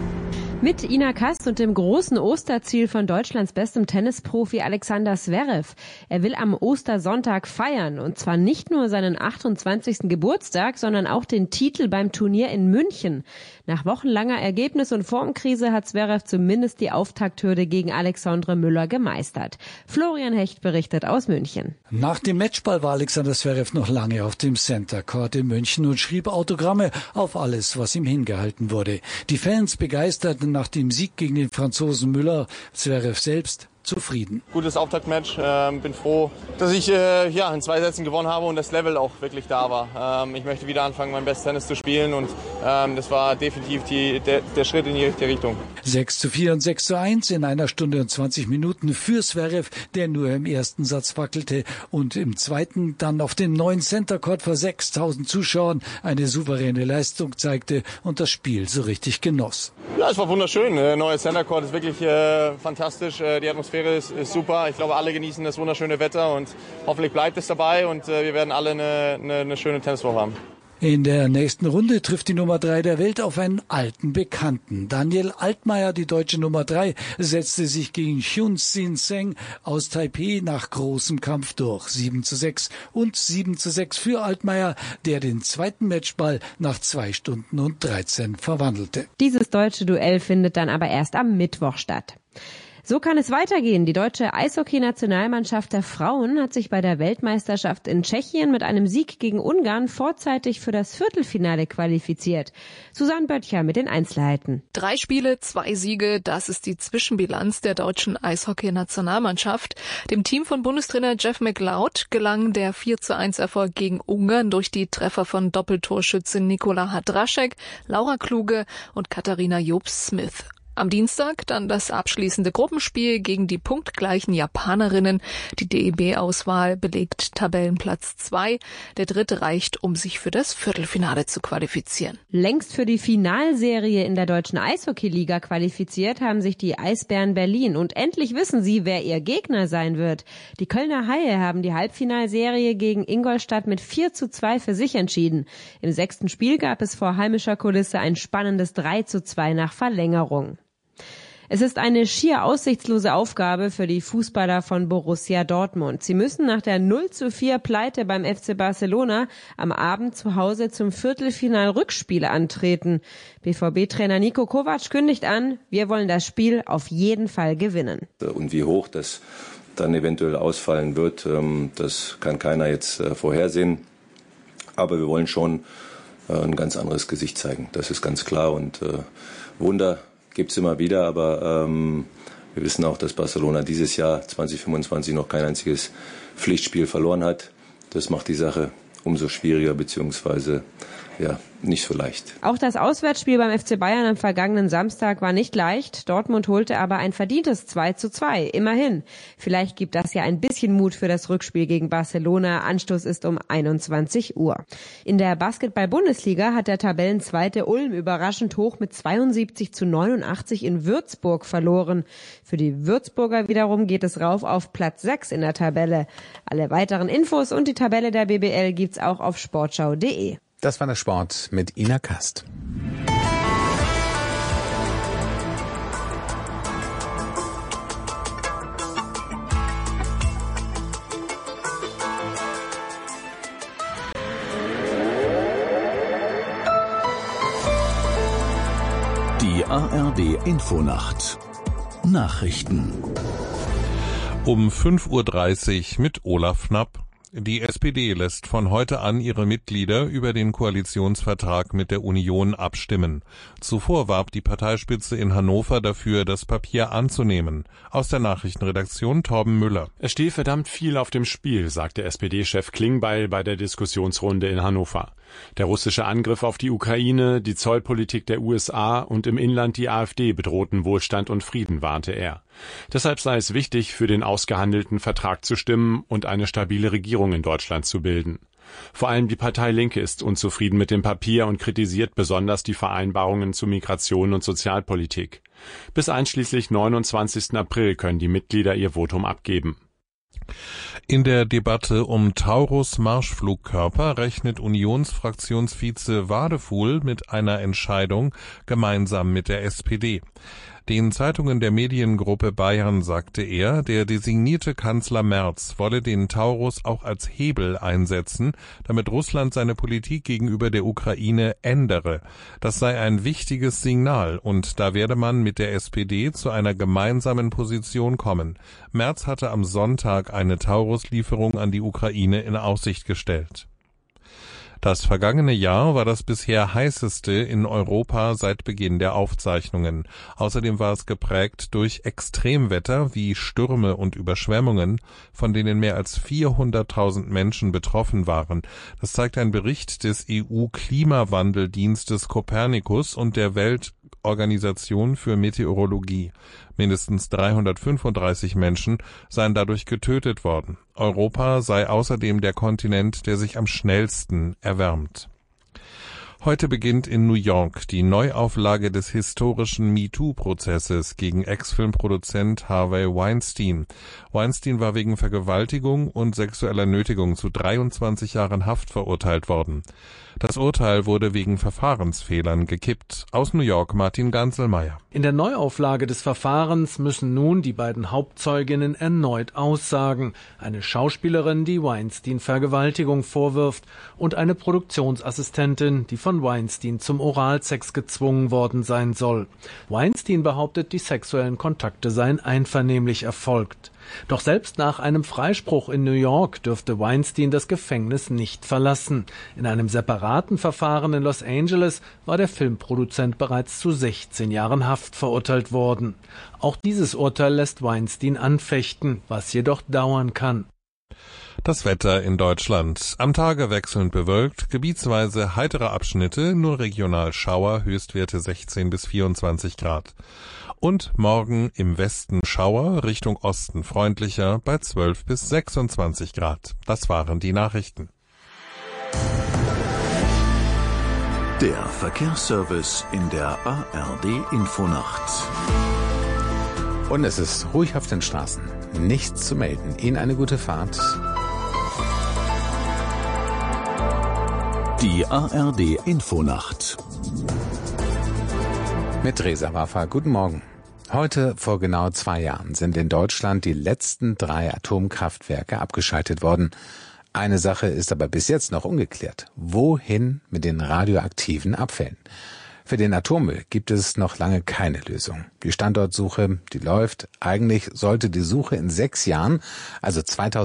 Mit Ina Kast und dem großen Osterziel von Deutschlands bestem Tennisprofi Alexander Zverev. Er will am Ostersonntag feiern, und zwar nicht nur seinen 28. Geburtstag, sondern auch den Titel beim Turnier in München. Nach wochenlanger Ergebnis- und Formkrise hat Zverev zumindest die Auftakthürde gegen Alexandre Müller gemeistert. Florian Hecht berichtet aus München. Nach dem Matchball war Alexander Zverev noch lange auf dem Center Court in München und schrieb Autogramme auf alles, was ihm hingehalten wurde. Die Fans begeisterten nach dem Sieg gegen den Franzosen Müller, Zverev selbst zufrieden. Gutes Auftaktmatch, bin froh, dass ich in 2 Sätzen gewonnen habe und das Level auch wirklich da war. Ich möchte wieder anfangen, mein bestes Tennis zu spielen, und das war definitiv der Schritt in die richtige Richtung. 6:4 und 6:1 in 1 Stunde und 20 Minuten für Zverev, der nur im ersten Satz wackelte und im zweiten dann auf dem neuen Center Court vor 6.000 Zuschauern eine souveräne Leistung zeigte und das Spiel so richtig genoss. Ja, es war wunderschön. Der neue Center Court ist wirklich fantastisch. Die Atmosphäre ist super. Ich glaube, alle genießen das wunderschöne Wetter und hoffentlich bleibt es dabei, und wir werden alle eine schöne Tenniswoche haben. In der nächsten Runde trifft die Nummer 3 der Welt auf einen alten Bekannten. Daniel Altmaier, die deutsche Nummer 3, setzte sich gegen Hyun-Sin Seng aus Taipei nach großem Kampf durch. 7:6 und 7:6 für Altmaier, der den zweiten Matchball nach 2 Stunden und 13 verwandelte. Dieses deutsche Duell findet dann aber erst am Mittwoch statt. So kann es weitergehen. Die deutsche Eishockey-Nationalmannschaft der Frauen hat sich bei der Weltmeisterschaft in Tschechien mit einem Sieg gegen Ungarn vorzeitig für das Viertelfinale qualifiziert. Susanne Böttcher mit den Einzelheiten. 3 Spiele, 2 Siege, das ist die Zwischenbilanz der deutschen Eishockey-Nationalmannschaft. Dem Team von Bundestrainer Jeff McLeod gelang der 4:1-Erfolg gegen Ungarn durch die Treffer von Doppeltorschützin Nikola Hadraschek, Laura Kluge und Katharina Jobs-Smith. Am Dienstag dann das abschließende Gruppenspiel gegen die punktgleichen Japanerinnen. Die DEB-Auswahl belegt Tabellenplatz 2. Der dritte reicht, um sich für das Viertelfinale zu qualifizieren. Längst für die Finalserie in der deutschen Eishockeyliga qualifiziert haben sich die Eisbären Berlin. Und endlich wissen sie, wer ihr Gegner sein wird. Die Kölner Haie haben die Halbfinalserie gegen Ingolstadt mit 4:2 für sich entschieden. Im 6. Spiel gab es vor heimischer Kulisse ein spannendes 3:2 nach Verlängerung. Es ist eine schier aussichtslose Aufgabe für die Fußballer von Borussia Dortmund. Sie müssen nach der 0:4 Pleite beim FC Barcelona am Abend zu Hause zum Viertelfinal-Rückspiel antreten. BVB-Trainer Niko Kovac kündigt an, wir wollen das Spiel auf jeden Fall gewinnen. Und wie hoch das dann eventuell ausfallen wird, das kann keiner jetzt vorhersehen. Aber wir wollen schon ein ganz anderes Gesicht zeigen. Das ist ganz klar. Und Wunder gibt es immer wieder. Aber wir wissen auch, dass Barcelona dieses Jahr 2025 noch kein einziges Pflichtspiel verloren hat. Das macht die Sache umso schwieriger beziehungsweise nicht so leicht. Auch das Auswärtsspiel beim FC Bayern am vergangenen Samstag war nicht leicht. Dortmund holte aber ein verdientes 2:2, immerhin. Vielleicht gibt das ja ein bisschen Mut für das Rückspiel gegen Barcelona. Anstoß ist um 21 Uhr. In der Basketball-Bundesliga hat der Tabellenzweite Ulm überraschend hoch mit 72:89 in Würzburg verloren. Für die Würzburger wiederum geht es rauf auf Platz 6 in der Tabelle. Alle weiteren Infos und die Tabelle der BBL gibt's auch auf sportschau.de. Das war der Sport mit Ina Kast. Die ARD Infonacht. Nachrichten. Um 5:30 Uhr mit Olaf Knapp. Die SPD lässt von heute an ihre Mitglieder über den Koalitionsvertrag mit der Union abstimmen. Zuvor warb die Parteispitze in Hannover dafür, das Papier anzunehmen. Aus der Nachrichtenredaktion Torben Müller. Es stehe verdammt viel auf dem Spiel, sagte SPD-Chef Klingbeil bei der Diskussionsrunde in Hannover. Der russische Angriff auf die Ukraine, die Zollpolitik der USA und im Inland die AfD bedrohten Wohlstand und Frieden, warnte er. Deshalb sei es wichtig, für den ausgehandelten Vertrag zu stimmen und eine stabile Regierung in Deutschland zu bilden. Vor allem die Partei Linke ist unzufrieden mit dem Papier und kritisiert besonders die Vereinbarungen zu Migration und Sozialpolitik. Bis einschließlich 29. April können die Mitglieder ihr Votum abgeben. In der Debatte um Taurus-Marschflugkörper rechnet Unionsfraktionsvize Wadefuhl mit einer Entscheidung gemeinsam mit der SPD. Den Zeitungen der Mediengruppe Bayern sagte er, der designierte Kanzler Merz wolle den Taurus auch als Hebel einsetzen, damit Russland seine Politik gegenüber der Ukraine ändere. Das sei ein wichtiges Signal und da werde man mit der SPD zu einer gemeinsamen Position kommen. Merz hatte am Sonntag eine Taurus-Lieferung an die Ukraine in Aussicht gestellt. Das vergangene Jahr war das bisher heißeste in Europa seit Beginn der Aufzeichnungen. Außerdem war es geprägt durch Extremwetter wie Stürme und Überschwemmungen, von denen mehr als 400.000 Menschen betroffen waren. Das zeigt ein Bericht des EU-Klimawandeldienstes Copernicus und der Weltorganisation für Meteorologie. Mindestens 335 Menschen seien dadurch getötet worden. Europa sei außerdem der Kontinent, der sich am schnellsten erwärmt. Heute beginnt in New York die Neuauflage des historischen MeToo-Prozesses gegen Ex-Filmproduzent Harvey Weinstein. Weinstein war wegen Vergewaltigung und sexueller Nötigung zu 23 Jahren Haft verurteilt worden. Das Urteil wurde wegen Verfahrensfehlern gekippt. Aus New York Martin Ganzelmeier. In der Neuauflage des Verfahrens müssen nun die beiden Hauptzeuginnen erneut aussagen. Eine Schauspielerin, die Weinstein Vergewaltigung vorwirft, und eine Produktionsassistentin, die von Weinstein zum Oralsex gezwungen worden sein soll. Weinstein behauptet, die sexuellen Kontakte seien einvernehmlich erfolgt. Doch selbst nach einem Freispruch in New York dürfte Weinstein das Gefängnis nicht verlassen. In einem separaten Verfahren in Los Angeles war der Filmproduzent bereits zu 16 Jahren Haft verurteilt worden. Auch dieses Urteil lässt Weinstein anfechten, was jedoch dauern kann. Das Wetter in Deutschland. Am Tage wechselnd bewölkt, gebietsweise heitere Abschnitte, nur regional Schauer, Höchstwerte 16 bis 24 Grad. Und morgen im Westen Schauer, Richtung Osten freundlicher bei 12 bis 26 Grad. Das waren die Nachrichten. Der Verkehrsservice in der ARD Infonacht. Und es ist ruhig auf den Straßen. Nichts zu melden. Ihnen eine gute Fahrt. Die ARD Infonacht. Mit Reza Waffa. Guten Morgen. Heute vor genau 2 Jahren sind in Deutschland die letzten 3 Atomkraftwerke abgeschaltet worden. Eine Sache ist aber bis jetzt noch ungeklärt. Wohin mit den radioaktiven Abfällen? Für den Atommüll gibt es noch lange keine Lösung. Die Standortsuche, die läuft. Eigentlich sollte die Suche in 6 Jahren, also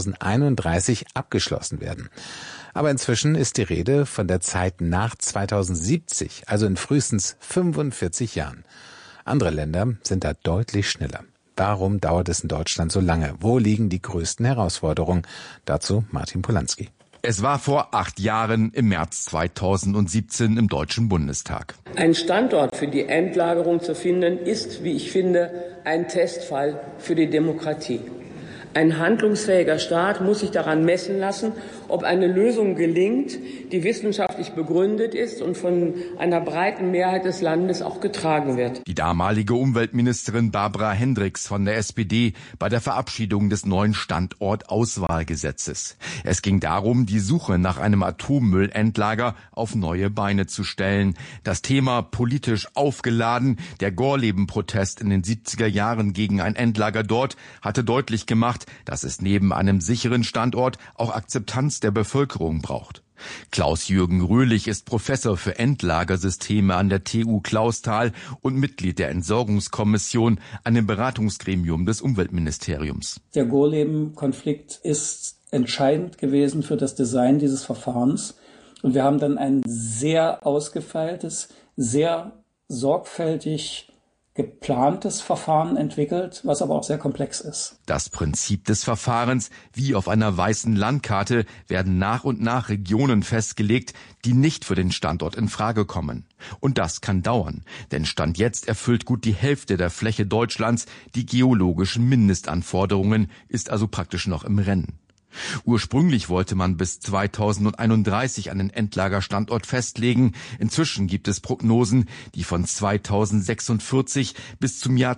2031, abgeschlossen werden. Aber inzwischen ist die Rede von der Zeit nach 2070, also in frühestens 45 Jahren. Andere Länder sind da deutlich schneller. Warum dauert es in Deutschland so lange? Wo liegen die größten Herausforderungen? Dazu Martin Polanski. Es war vor 8 Jahren im März 2017 im Deutschen Bundestag. Ein Standort für die Endlagerung zu finden, ist, wie ich finde, ein Testfall für die Demokratie. Ein handlungsfähiger Staat muss sich daran messen lassen, ob eine Lösung gelingt, die wissenschaftlich begründet ist und von einer breiten Mehrheit des Landes auch getragen wird. Die damalige Umweltministerin Barbara Hendricks von der SPD bei der Verabschiedung des neuen Standortauswahlgesetzes. Es ging darum, die Suche nach einem Atommüllendlager auf neue Beine zu stellen. Das Thema politisch aufgeladen. Der Gorleben-Protest in den 70er Jahren gegen ein Endlager dort hatte deutlich gemacht, dass es neben einem sicheren Standort auch Akzeptanz der Bevölkerung braucht. Klaus-Jürgen Röhlich ist Professor für Endlagersysteme an der TU Clausthal und Mitglied der Entsorgungskommission, einem Beratungsgremium des Umweltministeriums. Der Gorleben-Konflikt ist entscheidend gewesen für das Design dieses Verfahrens. Und wir haben dann ein sehr ausgefeiltes, sehr sorgfältig geplantes Verfahren entwickelt, was aber auch sehr komplex ist. Das Prinzip des Verfahrens: wie auf einer weißen Landkarte werden nach und nach Regionen festgelegt, die nicht für den Standort in Frage kommen. Und das kann dauern, denn Stand jetzt erfüllt gut die Hälfte der Fläche Deutschlands die geologischen Mindestanforderungen, ist also praktisch noch im Rennen. Ursprünglich wollte man bis 2031 einen Endlagerstandort festlegen. Inzwischen gibt es Prognosen, die von 2046 bis zum Jahr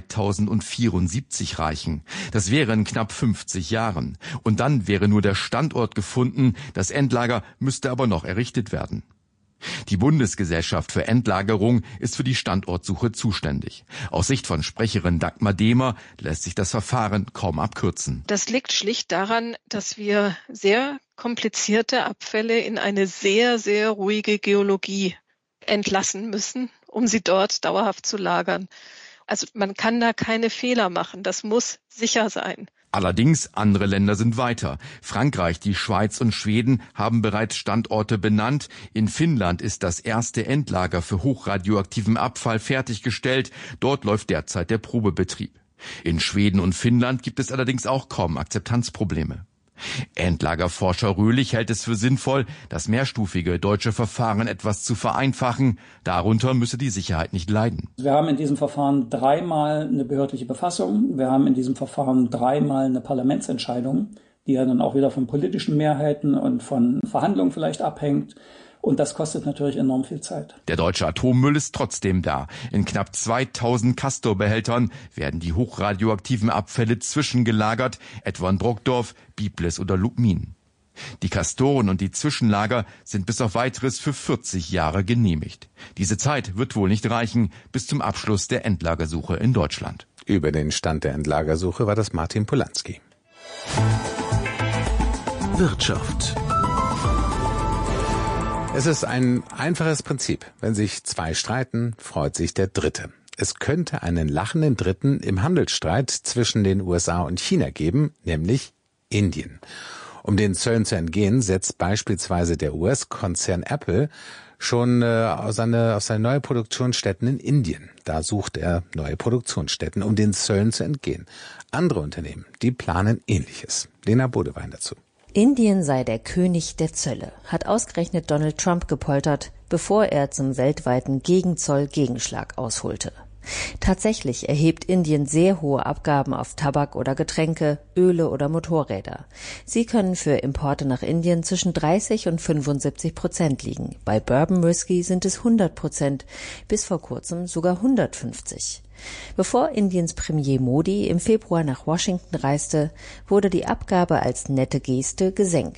2074 reichen. Das wäre in knapp 50 Jahren. Und dann wäre nur der Standort gefunden. Das Endlager müsste aber noch errichtet werden. Die Bundesgesellschaft für Endlagerung ist für die Standortsuche zuständig. Aus Sicht von Sprecherin Dagmar Dehmer lässt sich das Verfahren kaum abkürzen. Das liegt schlicht daran, dass wir sehr komplizierte Abfälle in eine sehr, sehr ruhige Geologie entlassen müssen, um sie dort dauerhaft zu lagern. Also man kann da keine Fehler machen. Das muss sicher sein. Allerdings, andere Länder sind weiter. Frankreich, die Schweiz und Schweden haben bereits Standorte benannt. In Finnland ist das erste Endlager für hochradioaktiven Abfall fertiggestellt. Dort läuft derzeit der Probebetrieb. In Schweden und Finnland gibt es allerdings auch kaum Akzeptanzprobleme. Endlagerforscher Röhlich hält es für sinnvoll, das mehrstufige deutsche Verfahren etwas zu vereinfachen. Darunter müsse die Sicherheit nicht leiden. Wir haben in diesem Verfahren 3-mal eine behördliche Befassung. Wir haben in diesem Verfahren 3-mal eine Parlamentsentscheidung, die ja dann auch wieder von politischen Mehrheiten und von Verhandlungen vielleicht abhängt. Und das kostet natürlich enorm viel Zeit. Der deutsche Atommüll ist trotzdem da. In knapp 2000 Castor-Behältern werden die hochradioaktiven Abfälle zwischengelagert, etwa in Brockdorf, Biblis oder Lubmin. Die Castoren und die Zwischenlager sind bis auf Weiteres für 40 Jahre genehmigt. Diese Zeit wird wohl nicht reichen bis zum Abschluss der Endlagersuche in Deutschland. Über den Stand der Endlagersuche war das Martin Polanski. Wirtschaft. Es ist ein einfaches Prinzip. Wenn sich 2 streiten, freut sich der Dritte. Es könnte einen lachenden Dritten im Handelsstreit zwischen den USA und China geben, nämlich Indien. Um den Zöllen zu entgehen, setzt beispielsweise der US-Konzern Apple schon auf seine neue Produktionsstätten in Indien. Da sucht er neue Produktionsstätten, um den Zöllen zu entgehen. Andere Unternehmen, die planen Ähnliches. Lena Bodewein dazu. Indien sei der König der Zölle, hat ausgerechnet Donald Trump gepoltert, bevor er zum weltweiten Gegenzoll-Gegenschlag ausholte. Tatsächlich erhebt Indien sehr hohe Abgaben auf Tabak oder Getränke, Öle oder Motorräder. Sie können für Importe nach Indien zwischen 30 und 75% liegen. Bei Bourbon Whisky sind es 100%, bis vor kurzem sogar 150%. Bevor Indiens Premier Modi im Februar nach Washington reiste, wurde die Abgabe als nette Geste gesenkt.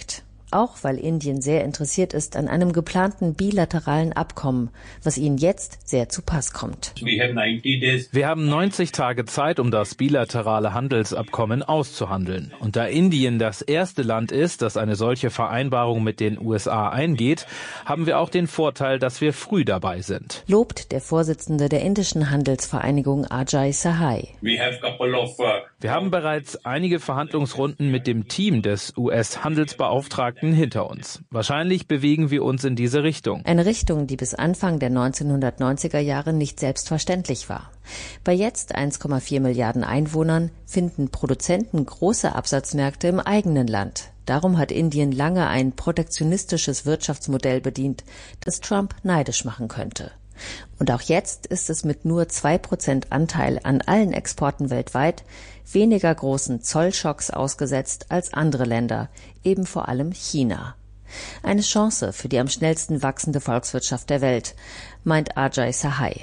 auch weil Indien sehr interessiert ist an einem geplanten bilateralen Abkommen, was ihnen jetzt sehr zu Pass kommt. Wir haben 90 Tage Zeit, um das bilaterale Handelsabkommen auszuhandeln. Und da Indien das erste Land ist, das eine solche Vereinbarung mit den USA eingeht, haben wir auch den Vorteil, dass wir früh dabei sind. Lobt der Vorsitzende der indischen Handelsvereinigung Ajay Sahai. Wir haben bereits einige Verhandlungsrunden mit dem Team des US-Handelsbeauftragten hinter uns. Wahrscheinlich bewegen wir uns in diese Richtung. Eine Richtung, die bis Anfang der 1990er Jahre nicht selbstverständlich war. Bei jetzt 1,4 Milliarden Einwohnern finden Produzenten große Absatzmärkte im eigenen Land. Darum hat Indien lange ein protektionistisches Wirtschaftsmodell bedient, das Trump neidisch machen könnte. Und auch jetzt ist es mit nur 2% Anteil an allen Exporten weltweit weniger großen Zollschocks ausgesetzt als andere Länder, eben vor allem China. Eine Chance für die am schnellsten wachsende Volkswirtschaft der Welt, meint Ajay Sahai.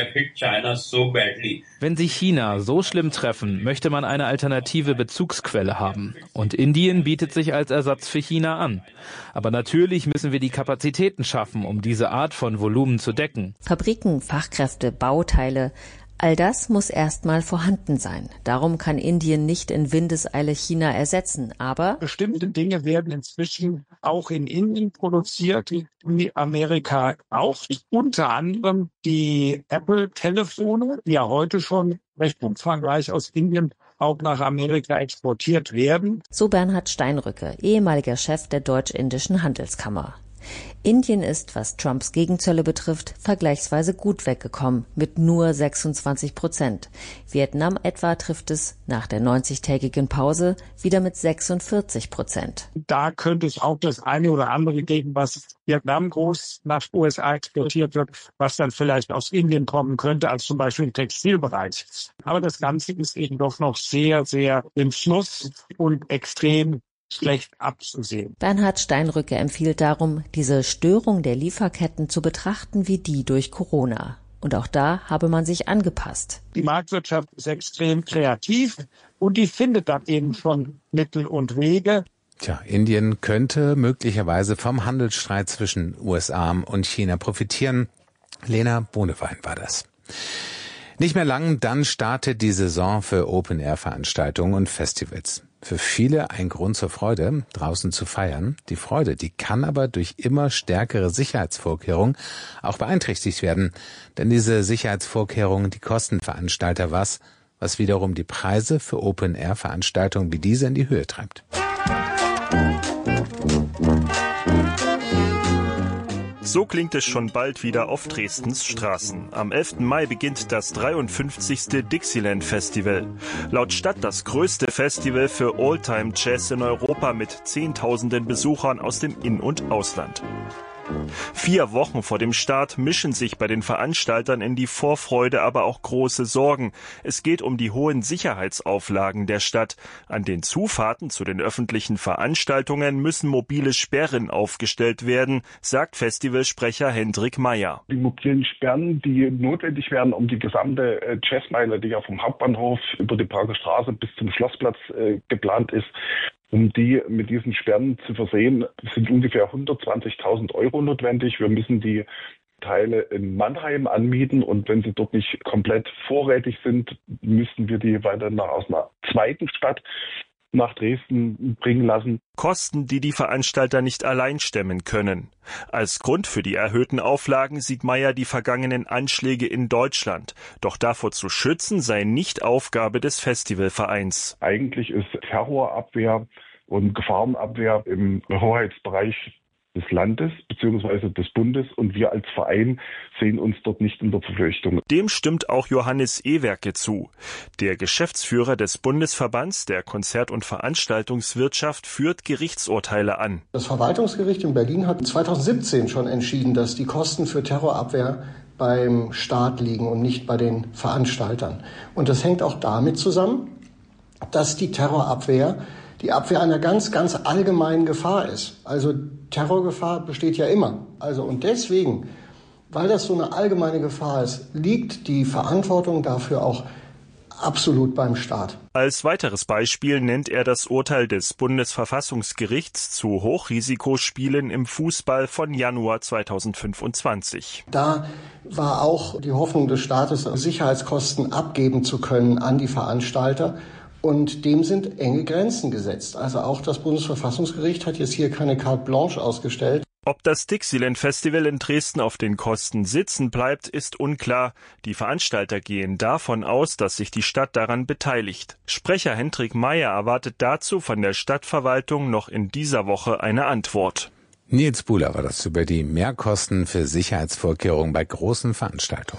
Wenn sie China so schlimm treffen, möchte man eine alternative Bezugsquelle haben. Und Indien bietet sich als Ersatz für China an. Aber natürlich müssen wir die Kapazitäten schaffen, um diese Art von Volumen zu decken. Fabriken, Fachkräfte, Bauteile, all das muss erstmal vorhanden sein. Darum kann Indien nicht in Windeseile China ersetzen, aber bestimmte Dinge werden inzwischen auch in Indien produziert, in Amerika auch. Unter anderem die Apple-Telefone, die ja heute schon recht umfangreich aus Indien auch nach Amerika exportiert werden. So Bernhard Steinrücke, ehemaliger Chef der Deutsch-Indischen Handelskammer. Indien ist, was Trumps Gegenzölle betrifft, vergleichsweise gut weggekommen, mit nur 26%. Vietnam etwa trifft es nach der 90-tägigen Pause wieder mit 46%. Da könnte es auch das eine oder andere geben, was Vietnam groß nach USA exportiert wird, was dann vielleicht aus Indien kommen könnte, als zum Beispiel im Textilbereich. Aber das Ganze ist eben doch noch sehr, sehr im Fluss und extrem schlecht abzusehen. Bernhard Steinrücke empfiehlt darum, diese Störung der Lieferketten zu betrachten wie die durch Corona. Und auch da habe man sich angepasst. Die Marktwirtschaft ist extrem kreativ und die findet dann eben schon Mittel und Wege. Tja, Indien könnte möglicherweise vom Handelsstreit zwischen USA und China profitieren. Lena Bohnewein war das. Nicht mehr lang, dann startet die Saison für Open-Air-Veranstaltungen und Festivals. Für viele ein Grund zur Freude, draußen zu feiern. Die Freude, die kann aber durch immer stärkere Sicherheitsvorkehrungen auch beeinträchtigt werden. Denn diese Sicherheitsvorkehrungen, die kosten Veranstalter was wiederum die Preise für Open-Air-Veranstaltungen wie diese in die Höhe treibt. So klingt es schon bald wieder auf Dresdens Straßen. Am 11. Mai beginnt das 53. Dixieland Festival. Laut Stadt das größte Festival für Oldtime Jazz in Europa mit Zehntausenden Besuchern aus dem In- und Ausland. 4 Wochen vor dem Start mischen sich bei den Veranstaltern in die Vorfreude aber auch große Sorgen. Es geht um die hohen Sicherheitsauflagen der Stadt. An den Zufahrten zu den öffentlichen Veranstaltungen müssen mobile Sperren aufgestellt werden, sagt Festivalsprecher Hendrik Meyer. Die mobilen Sperren, die notwendig werden, um die gesamte Jazzmeile, die ja vom Hauptbahnhof über die Prager Straße bis zum Schlossplatz geplant ist, um die mit diesen Sperren zu versehen, sind ungefähr 120.000 € notwendig. Wir müssen die Teile in Mannheim anmieten und wenn sie dort nicht komplett vorrätig sind, müssten wir die weiter aus einer zweiten Stadt nach Dresden bringen lassen. Kosten, die die Veranstalter nicht allein stemmen können. Als Grund für die erhöhten Auflagen sieht Meyer die vergangenen Anschläge in Deutschland. Doch davor zu schützen sei nicht Aufgabe des Festivalvereins. Eigentlich ist Terrorabwehr und Gefahrenabwehr im Hoheitsbereich des Landes bzw. des Bundes und wir als Verein sehen uns dort nicht in der Verpflichtung. Dem stimmt auch Johannes Ewerke zu. Der Geschäftsführer des Bundesverbands der Konzert- und Veranstaltungswirtschaft führt Gerichtsurteile an. Das Verwaltungsgericht in Berlin hat 2017 schon entschieden, dass die Kosten für Terrorabwehr beim Staat liegen und nicht bei den Veranstaltern. Und das hängt auch damit zusammen, dass die Terrorabwehr die Abwehr einer ganz, ganz allgemeinen Gefahr ist. Also Terrorgefahr besteht ja immer. Und deswegen, weil das so eine allgemeine Gefahr ist, liegt die Verantwortung dafür auch absolut beim Staat. Als weiteres Beispiel nennt er das Urteil des Bundesverfassungsgerichts zu Hochrisikospielen im Fußball von Januar 2025. Da war auch die Hoffnung des Staates, Sicherheitskosten abgeben zu können an die Veranstalter. Und dem sind enge Grenzen gesetzt. Also auch das Bundesverfassungsgericht hat jetzt hier keine Carte Blanche ausgestellt. Ob das Dixieland Festival in Dresden auf den Kosten sitzen bleibt, ist unklar. Die Veranstalter gehen davon aus, dass sich die Stadt daran beteiligt. Sprecher Hendrik Meyer erwartet dazu von der Stadtverwaltung noch in dieser Woche eine Antwort. Nils Buhler war das über die Mehrkosten für Sicherheitsvorkehrungen bei großen Veranstaltungen.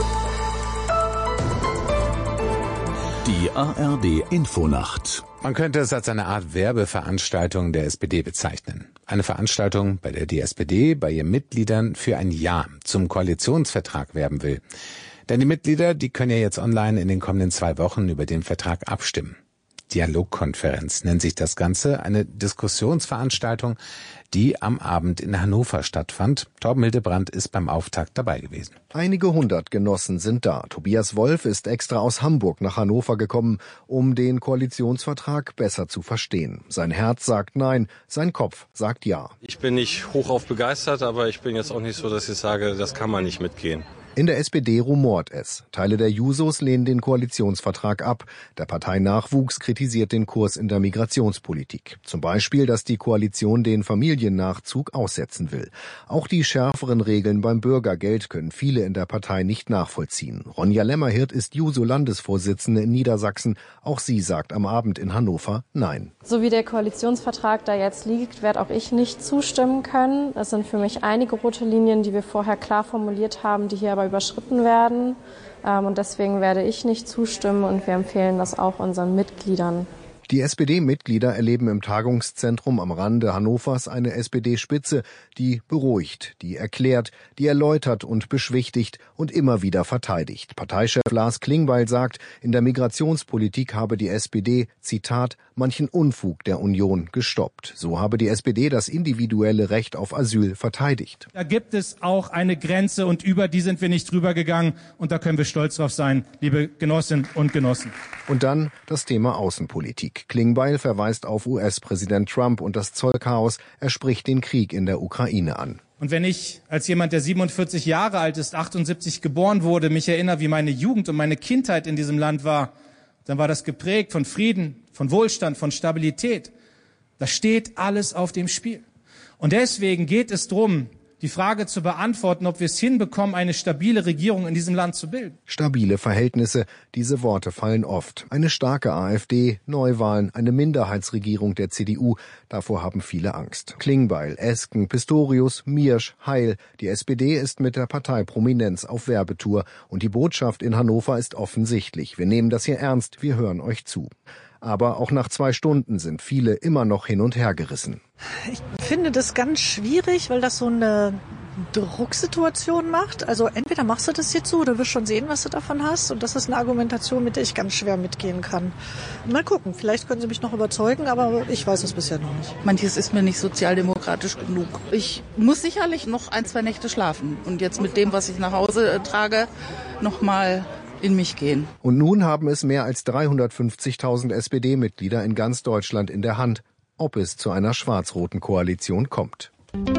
Die ARD Infonacht. Man könnte es als eine Art Werbeveranstaltung der SPD bezeichnen. Eine Veranstaltung, bei der die SPD bei ihren Mitgliedern für ein Ja zum Koalitionsvertrag werben will. Denn die Mitglieder, die können ja jetzt online in den kommenden 2 Wochen über den Vertrag abstimmen. Dialogkonferenz nennt sich das Ganze, eine Diskussionsveranstaltung, die am Abend in Hannover stattfand. Torben Hildebrand ist beim Auftakt dabei gewesen. Einige 100 Genossen sind da. Tobias Wolf ist extra aus Hamburg nach Hannover gekommen, um den Koalitionsvertrag besser zu verstehen. Sein Herz sagt Nein, sein Kopf sagt Ja. Ich bin nicht hochauf begeistert, aber ich bin jetzt auch nicht so, dass ich sage, das kann man nicht mitgehen. In der SPD rumort es. Teile der Jusos lehnen den Koalitionsvertrag ab. Der Parteinachwuchs kritisiert den Kurs in der Migrationspolitik. Zum Beispiel, dass die Koalition den Familiennachzug aussetzen will. Auch die schärferen Regeln beim Bürgergeld können viele in der Partei nicht nachvollziehen. Ronja Lämmerhirt ist Juso-Landesvorsitzende in Niedersachsen. Auch sie sagt am Abend in Hannover Nein. So wie der Koalitionsvertrag da jetzt liegt, werde auch ich nicht zustimmen können. Das sind für mich einige rote Linien, die wir vorher klar formuliert haben, die hier aber überschritten werden. Und deswegen werde ich nicht zustimmen und wir empfehlen das auch unseren Mitgliedern. Die SPD-Mitglieder erleben im Tagungszentrum am Rande Hannovers eine SPD-Spitze, die beruhigt, die erklärt, die erläutert und beschwichtigt und immer wieder verteidigt. Parteichef Lars Klingbeil sagt, in der Migrationspolitik habe die SPD, Zitat, manchen Unfug der Union gestoppt. So habe die SPD das individuelle Recht auf Asyl verteidigt. Da gibt es auch eine Grenze und über die sind wir nicht drüber gegangen und da können wir stolz drauf sein, liebe Genossinnen und Genossen. Und dann das Thema Außenpolitik. Klingbeil verweist auf US-Präsident Trump und das Zollchaos. Er spricht den Krieg in der Ukraine an. Und wenn ich als jemand, der 47 Jahre alt ist, 78 geboren wurde, mich erinnere, wie meine Jugend und meine Kindheit in diesem Land war, dann war das geprägt von Frieden, von Wohlstand, von Stabilität. Da steht alles auf dem Spiel. Und deswegen geht es darum, die Frage zu beantworten, ob wir es hinbekommen, eine stabile Regierung in diesem Land zu bilden. Stabile Verhältnisse, diese Worte fallen oft. Eine starke AfD, Neuwahlen, eine Minderheitsregierung der CDU, davor haben viele Angst. Klingbeil, Esken, Pistorius, Miersch, Heil. Die SPD ist mit der Partei Prominenz auf Werbetour. Und die Botschaft in Hannover ist offensichtlich. Wir nehmen das hier ernst, wir hören euch zu. Aber auch nach 2 Stunden sind viele immer noch hin und her gerissen. Ich finde das ganz schwierig, weil das so eine Drucksituation macht. Also entweder machst du das jetzt so oder wirst schon sehen, was du davon hast. Und das ist eine Argumentation, mit der ich ganz schwer mitgehen kann. Mal gucken, vielleicht können sie mich noch überzeugen, aber ich weiß es bisher noch nicht. Manches ist mir nicht sozialdemokratisch genug. Ich muss sicherlich noch 1, 2 Nächte schlafen. Und jetzt mit dem, was ich nach Hause trage, noch mal in mich gehen. Und nun haben es mehr als 350.000 SPD-Mitglieder in ganz Deutschland in der Hand, ob es zu einer schwarz-roten Koalition kommt.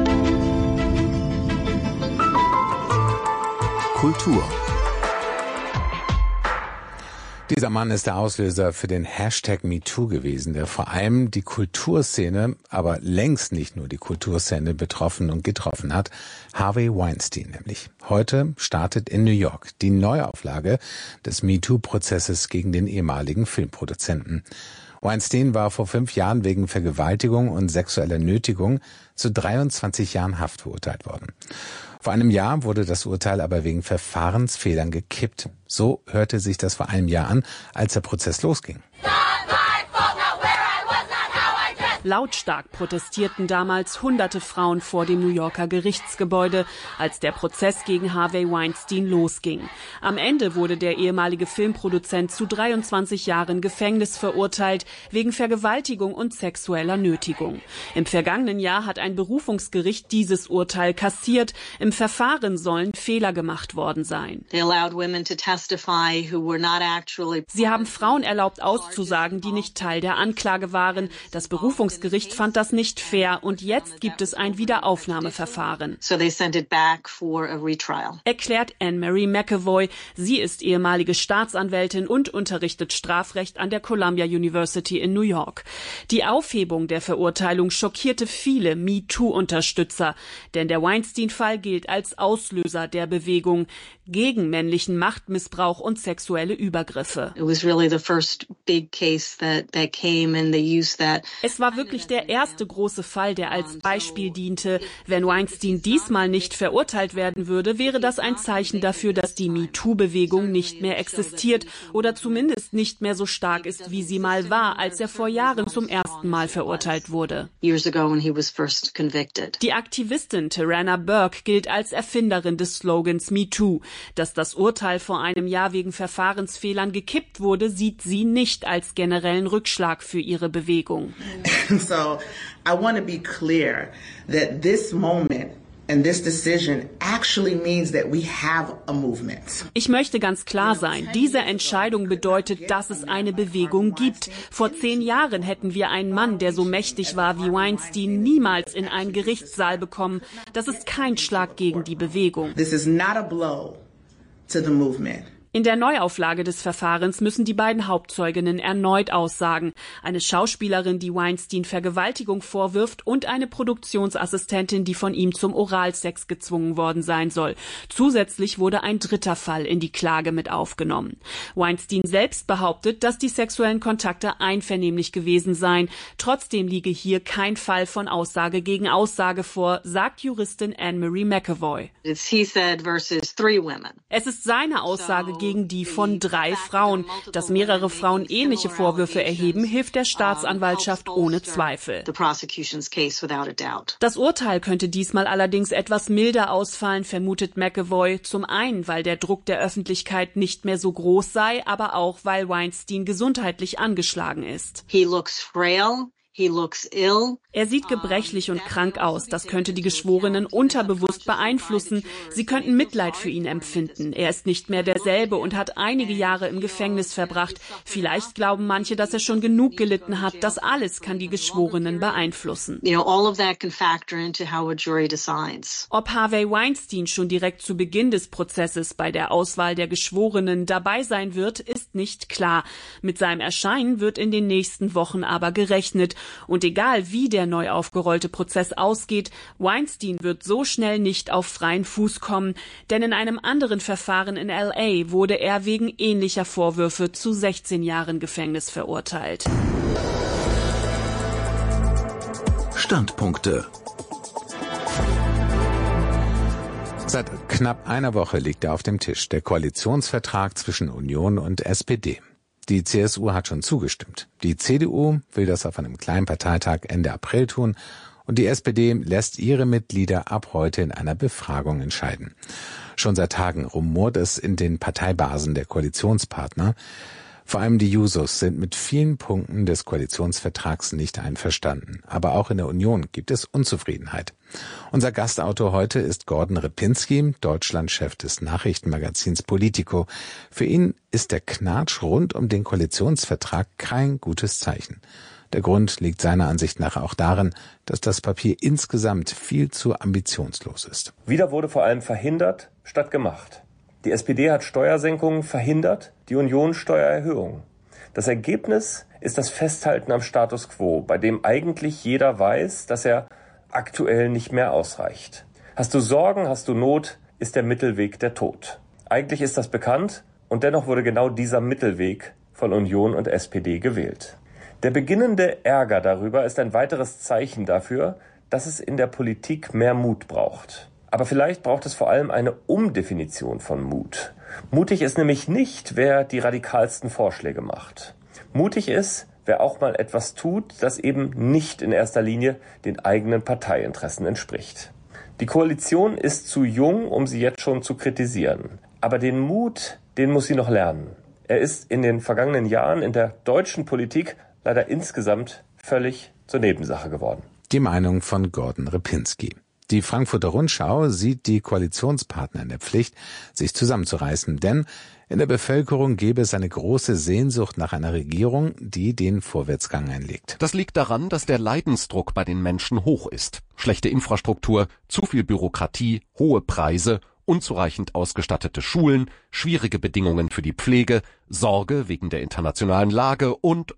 Kultur. Dieser Mann ist der Auslöser für den Hashtag MeToo gewesen, der vor allem die Kulturszene, aber längst nicht nur die Kulturszene betroffen und getroffen hat. Harvey Weinstein nämlich. Heute startet in New York die Neuauflage des MeToo-Prozesses gegen den ehemaligen Filmproduzenten. Weinstein war vor 5 Jahren wegen Vergewaltigung und sexueller Nötigung zu 23 Jahren Haft verurteilt worden. Vor einem Jahr wurde das Urteil aber wegen Verfahrensfehlern gekippt. So hörte sich das vor einem Jahr an, als der Prozess losging. Lautstark protestierten damals hunderte Frauen vor dem New Yorker Gerichtsgebäude, als der Prozess gegen Harvey Weinstein losging. Am Ende wurde der ehemalige Filmproduzent zu 23 Jahren Gefängnis verurteilt, wegen Vergewaltigung und sexueller Nötigung. Im vergangenen Jahr hat ein Berufungsgericht dieses Urteil kassiert. Im Verfahren sollen Fehler gemacht worden sein. Sie haben Frauen erlaubt auszusagen, die nicht Teil der Anklage waren. Das Berufungsgericht fand das nicht fair und jetzt gibt es ein Wiederaufnahmeverfahren. Erklärt Anne-Marie McEvoy. Sie ist ehemalige Staatsanwältin und unterrichtet Strafrecht an der Columbia University in New York. Die Aufhebung der Verurteilung schockierte viele MeToo-Unterstützer, denn der Weinstein-Fall gilt als Auslöser der Bewegung gegen männlichen Machtmissbrauch und sexuelle Übergriffe. Es war wirklich der erste große Fall, der als Beispiel diente. Wenn Weinstein diesmal nicht verurteilt werden würde, wäre das ein Zeichen dafür, dass die MeToo-Bewegung nicht mehr existiert oder zumindest nicht mehr so stark ist, wie sie mal war, als er vor Jahren zum ersten Mal verurteilt wurde. Die Aktivistin Tarana Burke gilt als Erfinderin des Slogans MeToo. Dass das Urteil vor einem Jahr wegen Verfahrensfehlern gekippt wurde, sieht sie nicht als generellen Rückschlag für ihre Bewegung. So, I want to be clear that this moment and this decision actually means that we have a movement. Ich möchte ganz klar sein, diese Entscheidung bedeutet, dass es eine Bewegung gibt. Vor 10 Jahren hätten wir einen Mann, der so mächtig war wie Weinstein, niemals in einen Gerichtssaal bekommen. Das ist kein Schlag gegen die Bewegung. This is not a blow to the movement. In der Neuauflage des Verfahrens müssen die beiden Hauptzeuginnen erneut aussagen. Eine Schauspielerin, die Weinstein Vergewaltigung vorwirft, und eine Produktionsassistentin, die von ihm zum Oralsex gezwungen worden sein soll. Zusätzlich wurde ein dritter Fall in die Klage mit aufgenommen. Weinstein selbst behauptet, dass die sexuellen Kontakte einvernehmlich gewesen seien. Trotzdem liege hier kein Fall von Aussage gegen Aussage vor, sagt Juristin Anne-Marie McEvoy. Es ist seine Aussage gegen die von 3 Frauen. Dass mehrere Frauen ähnliche Vorwürfe erheben, hilft der Staatsanwaltschaft ohne Zweifel. Das Urteil könnte diesmal allerdings etwas milder ausfallen, vermutet McEvoy. Zum einen, weil der Druck der Öffentlichkeit nicht mehr so groß sei, aber auch, weil Weinstein gesundheitlich angeschlagen ist. Er sieht gebrechlich und krank aus. Das könnte die Geschworenen unterbewusst beeinflussen. Sie könnten Mitleid für ihn empfinden. Er ist nicht mehr derselbe und hat einige Jahre im Gefängnis verbracht. Vielleicht glauben manche, dass er schon genug gelitten hat. Das alles kann die Geschworenen beeinflussen. Ob Harvey Weinstein schon direkt zu Beginn des Prozesses bei der Auswahl der Geschworenen dabei sein wird, ist nicht klar. Mit seinem Erscheinen wird in den nächsten Wochen aber gerechnet. Und egal wie der neu aufgerollte Prozess ausgeht, Weinstein wird so schnell nicht auf freien Fuß kommen, denn in einem anderen Verfahren in LA wurde er wegen ähnlicher Vorwürfe zu 16 Jahren Gefängnis verurteilt. Standpunkte. Seit knapp einer Woche liegt er auf dem Tisch, der Koalitionsvertrag zwischen Union und SPD. Die CSU hat schon zugestimmt. Die CDU will das auf einem kleinen Parteitag Ende April tun und die SPD lässt ihre Mitglieder ab heute in einer Befragung entscheiden. Schon seit Tagen rumort es in den Parteibasen der Koalitionspartner. Vor allem die Jusos sind mit vielen Punkten des Koalitionsvertrags nicht einverstanden. Aber auch in der Union gibt es Unzufriedenheit. Unser Gastautor heute ist Gordon Repinski, Deutschlandchef des Nachrichtenmagazins Politico. Für ihn ist der Knatsch rund um den Koalitionsvertrag kein gutes Zeichen. Der Grund liegt seiner Ansicht nach auch darin, dass das Papier insgesamt viel zu ambitionslos ist. Wieder wurde vor allem verhindert statt gemacht. Die SPD hat Steuersenkungen verhindert, die Union Steuererhöhungen. Das Ergebnis ist das Festhalten am Status quo, bei dem eigentlich jeder weiß, dass er aktuell nicht mehr ausreicht. Hast du Sorgen, hast du Not, ist der Mittelweg der Tod. Eigentlich ist das bekannt und dennoch wurde genau dieser Mittelweg von Union und SPD gewählt. Der beginnende Ärger darüber ist ein weiteres Zeichen dafür, dass es in der Politik mehr Mut braucht. Aber vielleicht braucht es vor allem eine Umdefinition von Mut. Mutig ist nämlich nicht, wer die radikalsten Vorschläge macht. Mutig ist, wer auch mal etwas tut, das eben nicht in erster Linie den eigenen Parteiinteressen entspricht. Die Koalition ist zu jung, um sie jetzt schon zu kritisieren. Aber den Mut, den muss sie noch lernen. Er ist in den vergangenen Jahren in der deutschen Politik leider insgesamt völlig zur Nebensache geworden. Die Meinung von Gordon Ripinski. Die Frankfurter Rundschau sieht die Koalitionspartner in der Pflicht, sich zusammenzureißen, denn in der Bevölkerung gäbe es eine große Sehnsucht nach einer Regierung, die den Vorwärtsgang einlegt. Das liegt daran, dass der Leidensdruck bei den Menschen hoch ist. Schlechte Infrastruktur, zu viel Bürokratie, hohe Preise, unzureichend ausgestattete Schulen, schwierige Bedingungen für die Pflege, Sorge wegen der internationalen Lage und.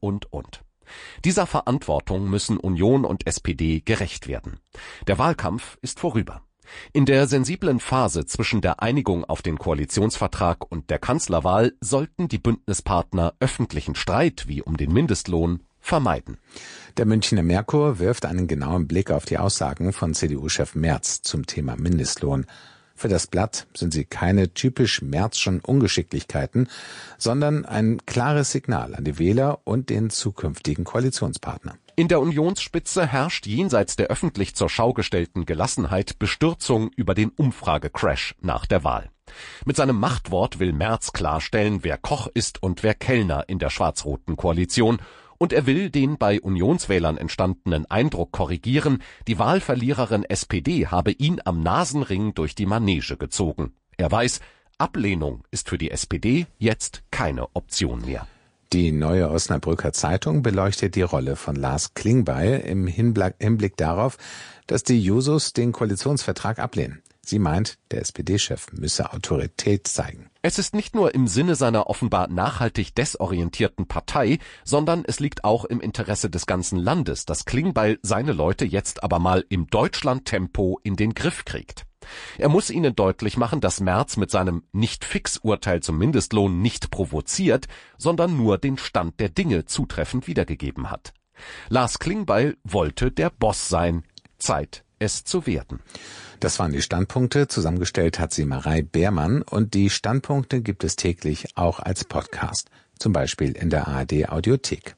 Dieser Verantwortung müssen Union und SPD gerecht werden. Der Wahlkampf ist vorüber. In der sensiblen Phase zwischen der Einigung auf den Koalitionsvertrag und der Kanzlerwahl sollten die Bündnispartner öffentlichen Streit wie um den Mindestlohn vermeiden. Der Münchner Merkur wirft einen genauen Blick auf die Aussagen von CDU-Chef Merz zum Thema Mindestlohn. Für das Blatt sind sie keine typisch Merzschen Ungeschicklichkeiten, sondern ein klares Signal an die Wähler und den zukünftigen Koalitionspartner. In der Unionsspitze herrscht jenseits der öffentlich zur Schau gestellten Gelassenheit Bestürzung über den Umfragecrash nach der Wahl. Mit seinem Machtwort will Merz klarstellen, wer Koch ist und wer Kellner in der schwarz-roten Koalition. Und er will den bei Unionswählern entstandenen Eindruck korrigieren, die Wahlverliererin SPD habe ihn am Nasenring durch die Manege gezogen. Er weiß, Ablehnung ist für die SPD jetzt keine Option mehr. Die Neue Osnabrücker Zeitung beleuchtet die Rolle von Lars Klingbeil im Hinblick darauf, dass die Jusos den Koalitionsvertrag ablehnen. Sie meint, der SPD-Chef müsse Autorität zeigen. Es ist nicht nur im Sinne seiner offenbar nachhaltig desorientierten Partei, sondern es liegt auch im Interesse des ganzen Landes, dass Klingbeil seine Leute jetzt aber mal im Deutschland-Tempo in den Griff kriegt. Er muss ihnen deutlich machen, dass Merz mit seinem Nicht-Fix-Urteil zum Mindestlohn nicht provoziert, sondern nur den Stand der Dinge zutreffend wiedergegeben hat. Lars Klingbeil wollte der Boss sein. Zeit, es zu werden. Das waren die Standpunkte. Zusammengestellt hat sie Marei Beermann und die Standpunkte gibt es täglich auch als Podcast. Zum Beispiel in der ARD Audiothek.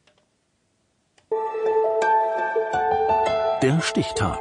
Der Stichtag.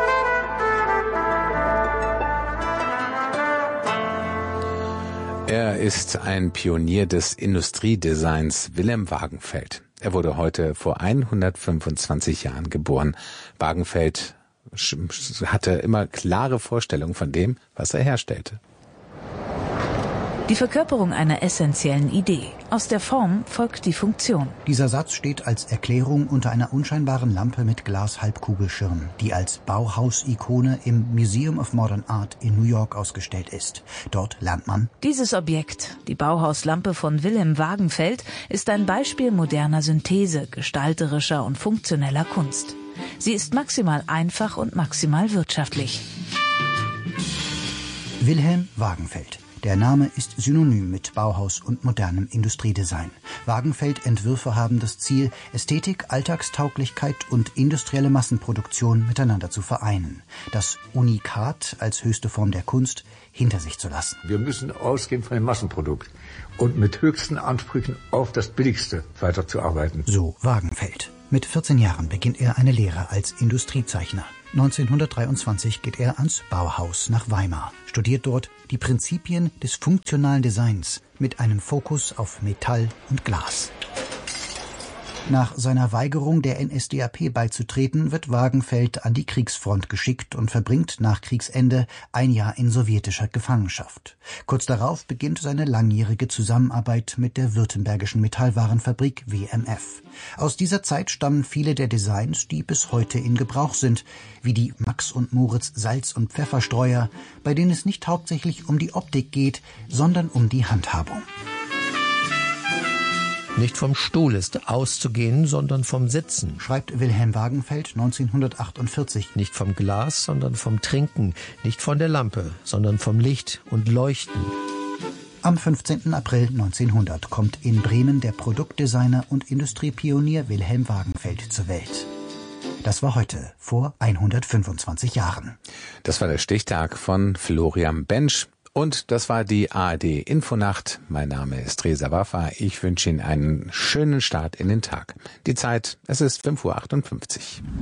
Er ist ein Pionier des Industriedesigns, Wilhelm Wagenfeld. Er wurde heute vor 125 Jahren geboren. Wagenfeld hatte immer klare Vorstellungen von dem, was er herstellte. Die Verkörperung einer essentiellen Idee. Aus der Form folgt die Funktion. Dieser Satz steht als Erklärung unter einer unscheinbaren Lampe mit Glas-Halbkugelschirm, die als Bauhaus-Ikone im Museum of Modern Art in New York ausgestellt ist. Dort lernt man: Dieses Objekt, die Bauhauslampe von Wilhelm Wagenfeld, ist ein Beispiel moderner Synthese, gestalterischer und funktioneller Kunst. Sie ist maximal einfach und maximal wirtschaftlich. Wilhelm Wagenfeld. Der Name ist synonym mit Bauhaus und modernem Industriedesign. Wagenfeld-Entwürfe haben das Ziel, Ästhetik, Alltagstauglichkeit und industrielle Massenproduktion miteinander zu vereinen. Das Unikat als höchste Form der Kunst hinter sich zu lassen. Wir müssen ausgehen von dem Massenprodukt und mit höchsten Ansprüchen auf das Billigste weiterzuarbeiten. So Wagenfeld. Mit 14 Jahren beginnt er eine Lehre als Industriezeichner. 1923 geht er ans Bauhaus nach Weimar, studiert dort die Prinzipien des funktionalen Designs mit einem Fokus auf Metall und Glas. Nach seiner Weigerung, der NSDAP beizutreten, wird Wagenfeld an die Kriegsfront geschickt und verbringt nach Kriegsende ein Jahr in sowjetischer Gefangenschaft. Kurz darauf beginnt seine langjährige Zusammenarbeit mit der württembergischen Metallwarenfabrik WMF. Aus dieser Zeit stammen viele der Designs, die bis heute in Gebrauch sind, wie die Max und Moritz Salz- und Pfefferstreuer, bei denen es nicht hauptsächlich um die Optik geht, sondern um die Handhabung. Nicht vom Stuhl ist auszugehen, sondern vom Sitzen, schreibt Wilhelm Wagenfeld 1948. Nicht vom Glas, sondern vom Trinken. Nicht von der Lampe, sondern vom Licht und Leuchten. Am 15. April 1900 kommt in Bremen der Produktdesigner und Industriepionier Wilhelm Wagenfeld zur Welt. Das war heute, vor 125 Jahren. Das war der Stichtag von Florian Bensch. Und das war die ARD Infonacht. Mein Name ist Reza Waffa. Ich wünsche Ihnen einen schönen Start in den Tag. Die Zeit, es ist 5:58 Uhr.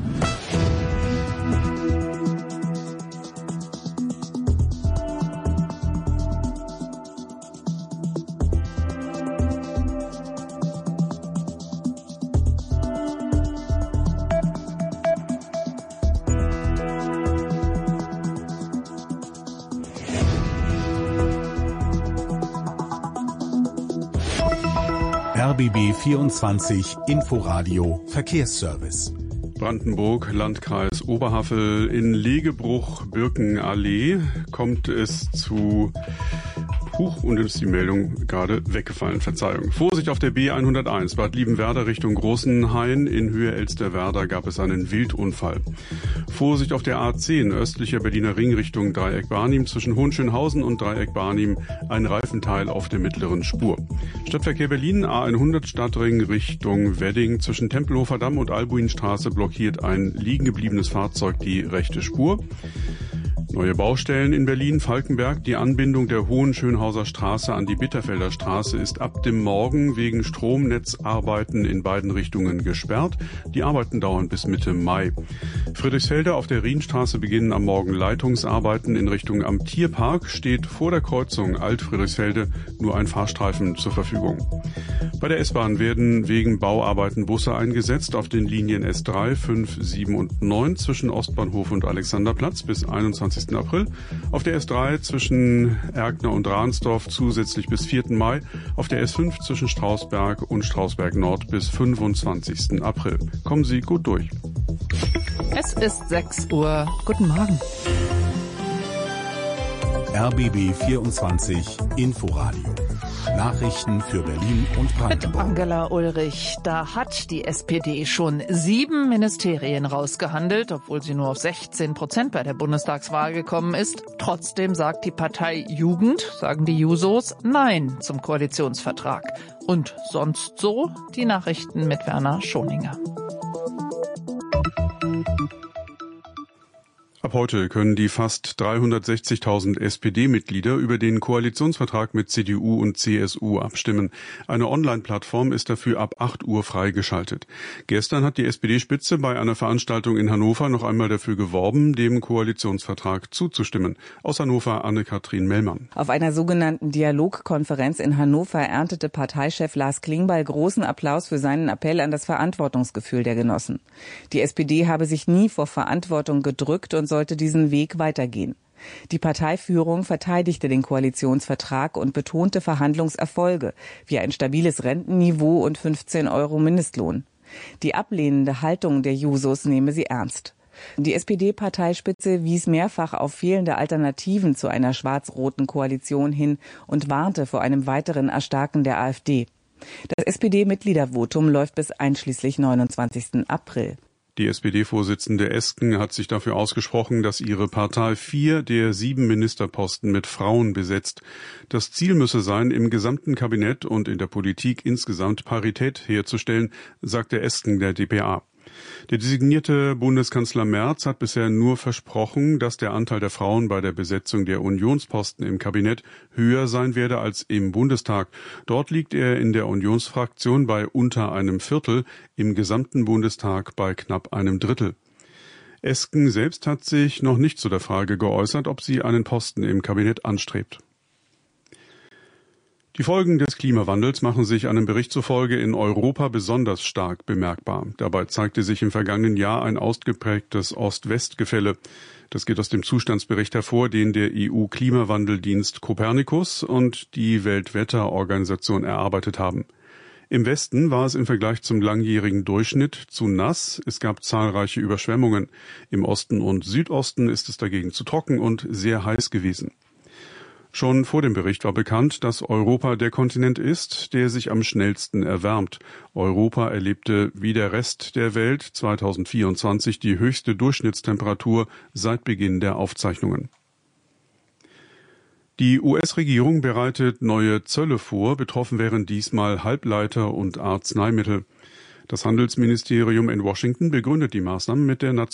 RBB 24 Inforadio Verkehrsservice. Brandenburg, Landkreis Oberhavel, in Legebruch-Birkenallee kommt es zu... und ist die Meldung gerade weggefallen, Verzeihung. Vorsicht auf der B101, Bad Liebenwerda Richtung Großenhain. In Höhe Elsterwerda gab es einen Wildunfall. Vorsicht auf der A10, östlicher Berliner Ring Richtung Dreieck Barnim. Zwischen Hohenschönhausen und Dreieck Barnim ein Reifenteil auf der mittleren Spur. Stadtverkehr Berlin, A100 Stadtring Richtung Wedding. Zwischen Tempelhofer Damm und Albuinstraße blockiert ein liegen gebliebenes Fahrzeug die rechte Spur. Neue Baustellen in Berlin, Falkenberg. Die Anbindung der Hohenschönhauser Straße an die Bitterfelder Straße ist ab dem Morgen wegen Stromnetzarbeiten in beiden Richtungen gesperrt. Die Arbeiten dauern bis Mitte Mai. Friedrichsfelde auf der Rienstraße beginnen am Morgen Leitungsarbeiten in Richtung am Tierpark. Steht vor der Kreuzung Alt-Friedrichsfelde nur ein Fahrstreifen zur Verfügung. Bei der S-Bahn werden wegen Bauarbeiten Busse eingesetzt auf den Linien S3, 5, 7 und 9 zwischen Ostbahnhof und Alexanderplatz bis 21. April. Auf der S3 zwischen Erkner und Ransdorf zusätzlich bis 4. Mai. Auf der S5 zwischen Strausberg und Strausberg Nord bis 25. April. Kommen Sie gut durch. Es ist 6 Uhr. Guten Morgen. RBB 24 Inforadio. Nachrichten für Berlin und Brandenburg. Mit Angela Ulrich. Da hat die SPD schon 7 Ministerien rausgehandelt, obwohl sie nur auf 16% bei der Bundestagswahl gekommen ist. Trotzdem sagt die Partei Jugend, sagen die Jusos, Nein zum Koalitionsvertrag. Und sonst so? Die Nachrichten mit Werner Schoninger. Ab heute können die fast 360.000 SPD-Mitglieder über den Koalitionsvertrag mit CDU und CSU abstimmen. Eine Online-Plattform ist dafür ab 8 Uhr freigeschaltet. Gestern hat die SPD-Spitze bei einer Veranstaltung in Hannover noch einmal dafür geworben, dem Koalitionsvertrag zuzustimmen. Aus Hannover Anne-Kathrin Mellmann. Auf einer sogenannten Dialogkonferenz in Hannover erntete Parteichef Lars Klingbeil großen Applaus für seinen Appell an das Verantwortungsgefühl der Genossen. Die SPD habe sich nie vor Verantwortung gedrückt und sollte diesen Weg weitergehen. Die Parteiführung verteidigte den Koalitionsvertrag und betonte Verhandlungserfolge, wie ein stabiles Rentenniveau und 15 € Mindestlohn. Die ablehnende Haltung der Jusos nehme sie ernst. Die SPD-Parteispitze wies mehrfach auf fehlende Alternativen zu einer schwarz-roten Koalition hin und warnte vor einem weiteren Erstarken der AfD. Das SPD-Mitgliedervotum läuft bis einschließlich 29. April. Die SPD-Vorsitzende Esken hat sich dafür ausgesprochen, dass ihre Partei 4 der 7 Ministerposten mit Frauen besetzt. Das Ziel müsse sein, im gesamten Kabinett und in der Politik insgesamt Parität herzustellen, sagte Esken der dpa. Der designierte Bundeskanzler Merz hat bisher nur versprochen, dass der Anteil der Frauen bei der Besetzung der Unionsposten im Kabinett höher sein werde als im Bundestag. Dort liegt er in der Unionsfraktion bei unter einem Viertel, im gesamten Bundestag bei knapp einem Drittel. Esken selbst hat sich noch nicht zu der Frage geäußert, ob sie einen Posten im Kabinett anstrebt. Die Folgen des Klimawandels machen sich einem Bericht zufolge in Europa besonders stark bemerkbar. Dabei zeigte sich im vergangenen Jahr ein ausgeprägtes Ost-West-Gefälle. Das geht aus dem Zustandsbericht hervor, den der EU-Klimawandeldienst Copernicus und die Weltwetterorganisation erarbeitet haben. Im Westen war es im Vergleich zum langjährigen Durchschnitt zu nass. Es gab zahlreiche Überschwemmungen. Im Osten und Südosten ist es dagegen zu trocken und sehr heiß gewesen. Schon vor dem Bericht war bekannt, dass Europa der Kontinent ist, der sich am schnellsten erwärmt. Europa erlebte wie der Rest der Welt 2024 die höchste Durchschnittstemperatur seit Beginn der Aufzeichnungen. Die US-Regierung bereitet neue Zölle vor, betroffen wären diesmal Halbleiter und Arzneimittel. Das Handelsministerium in Washington begründet die Maßnahmen mit der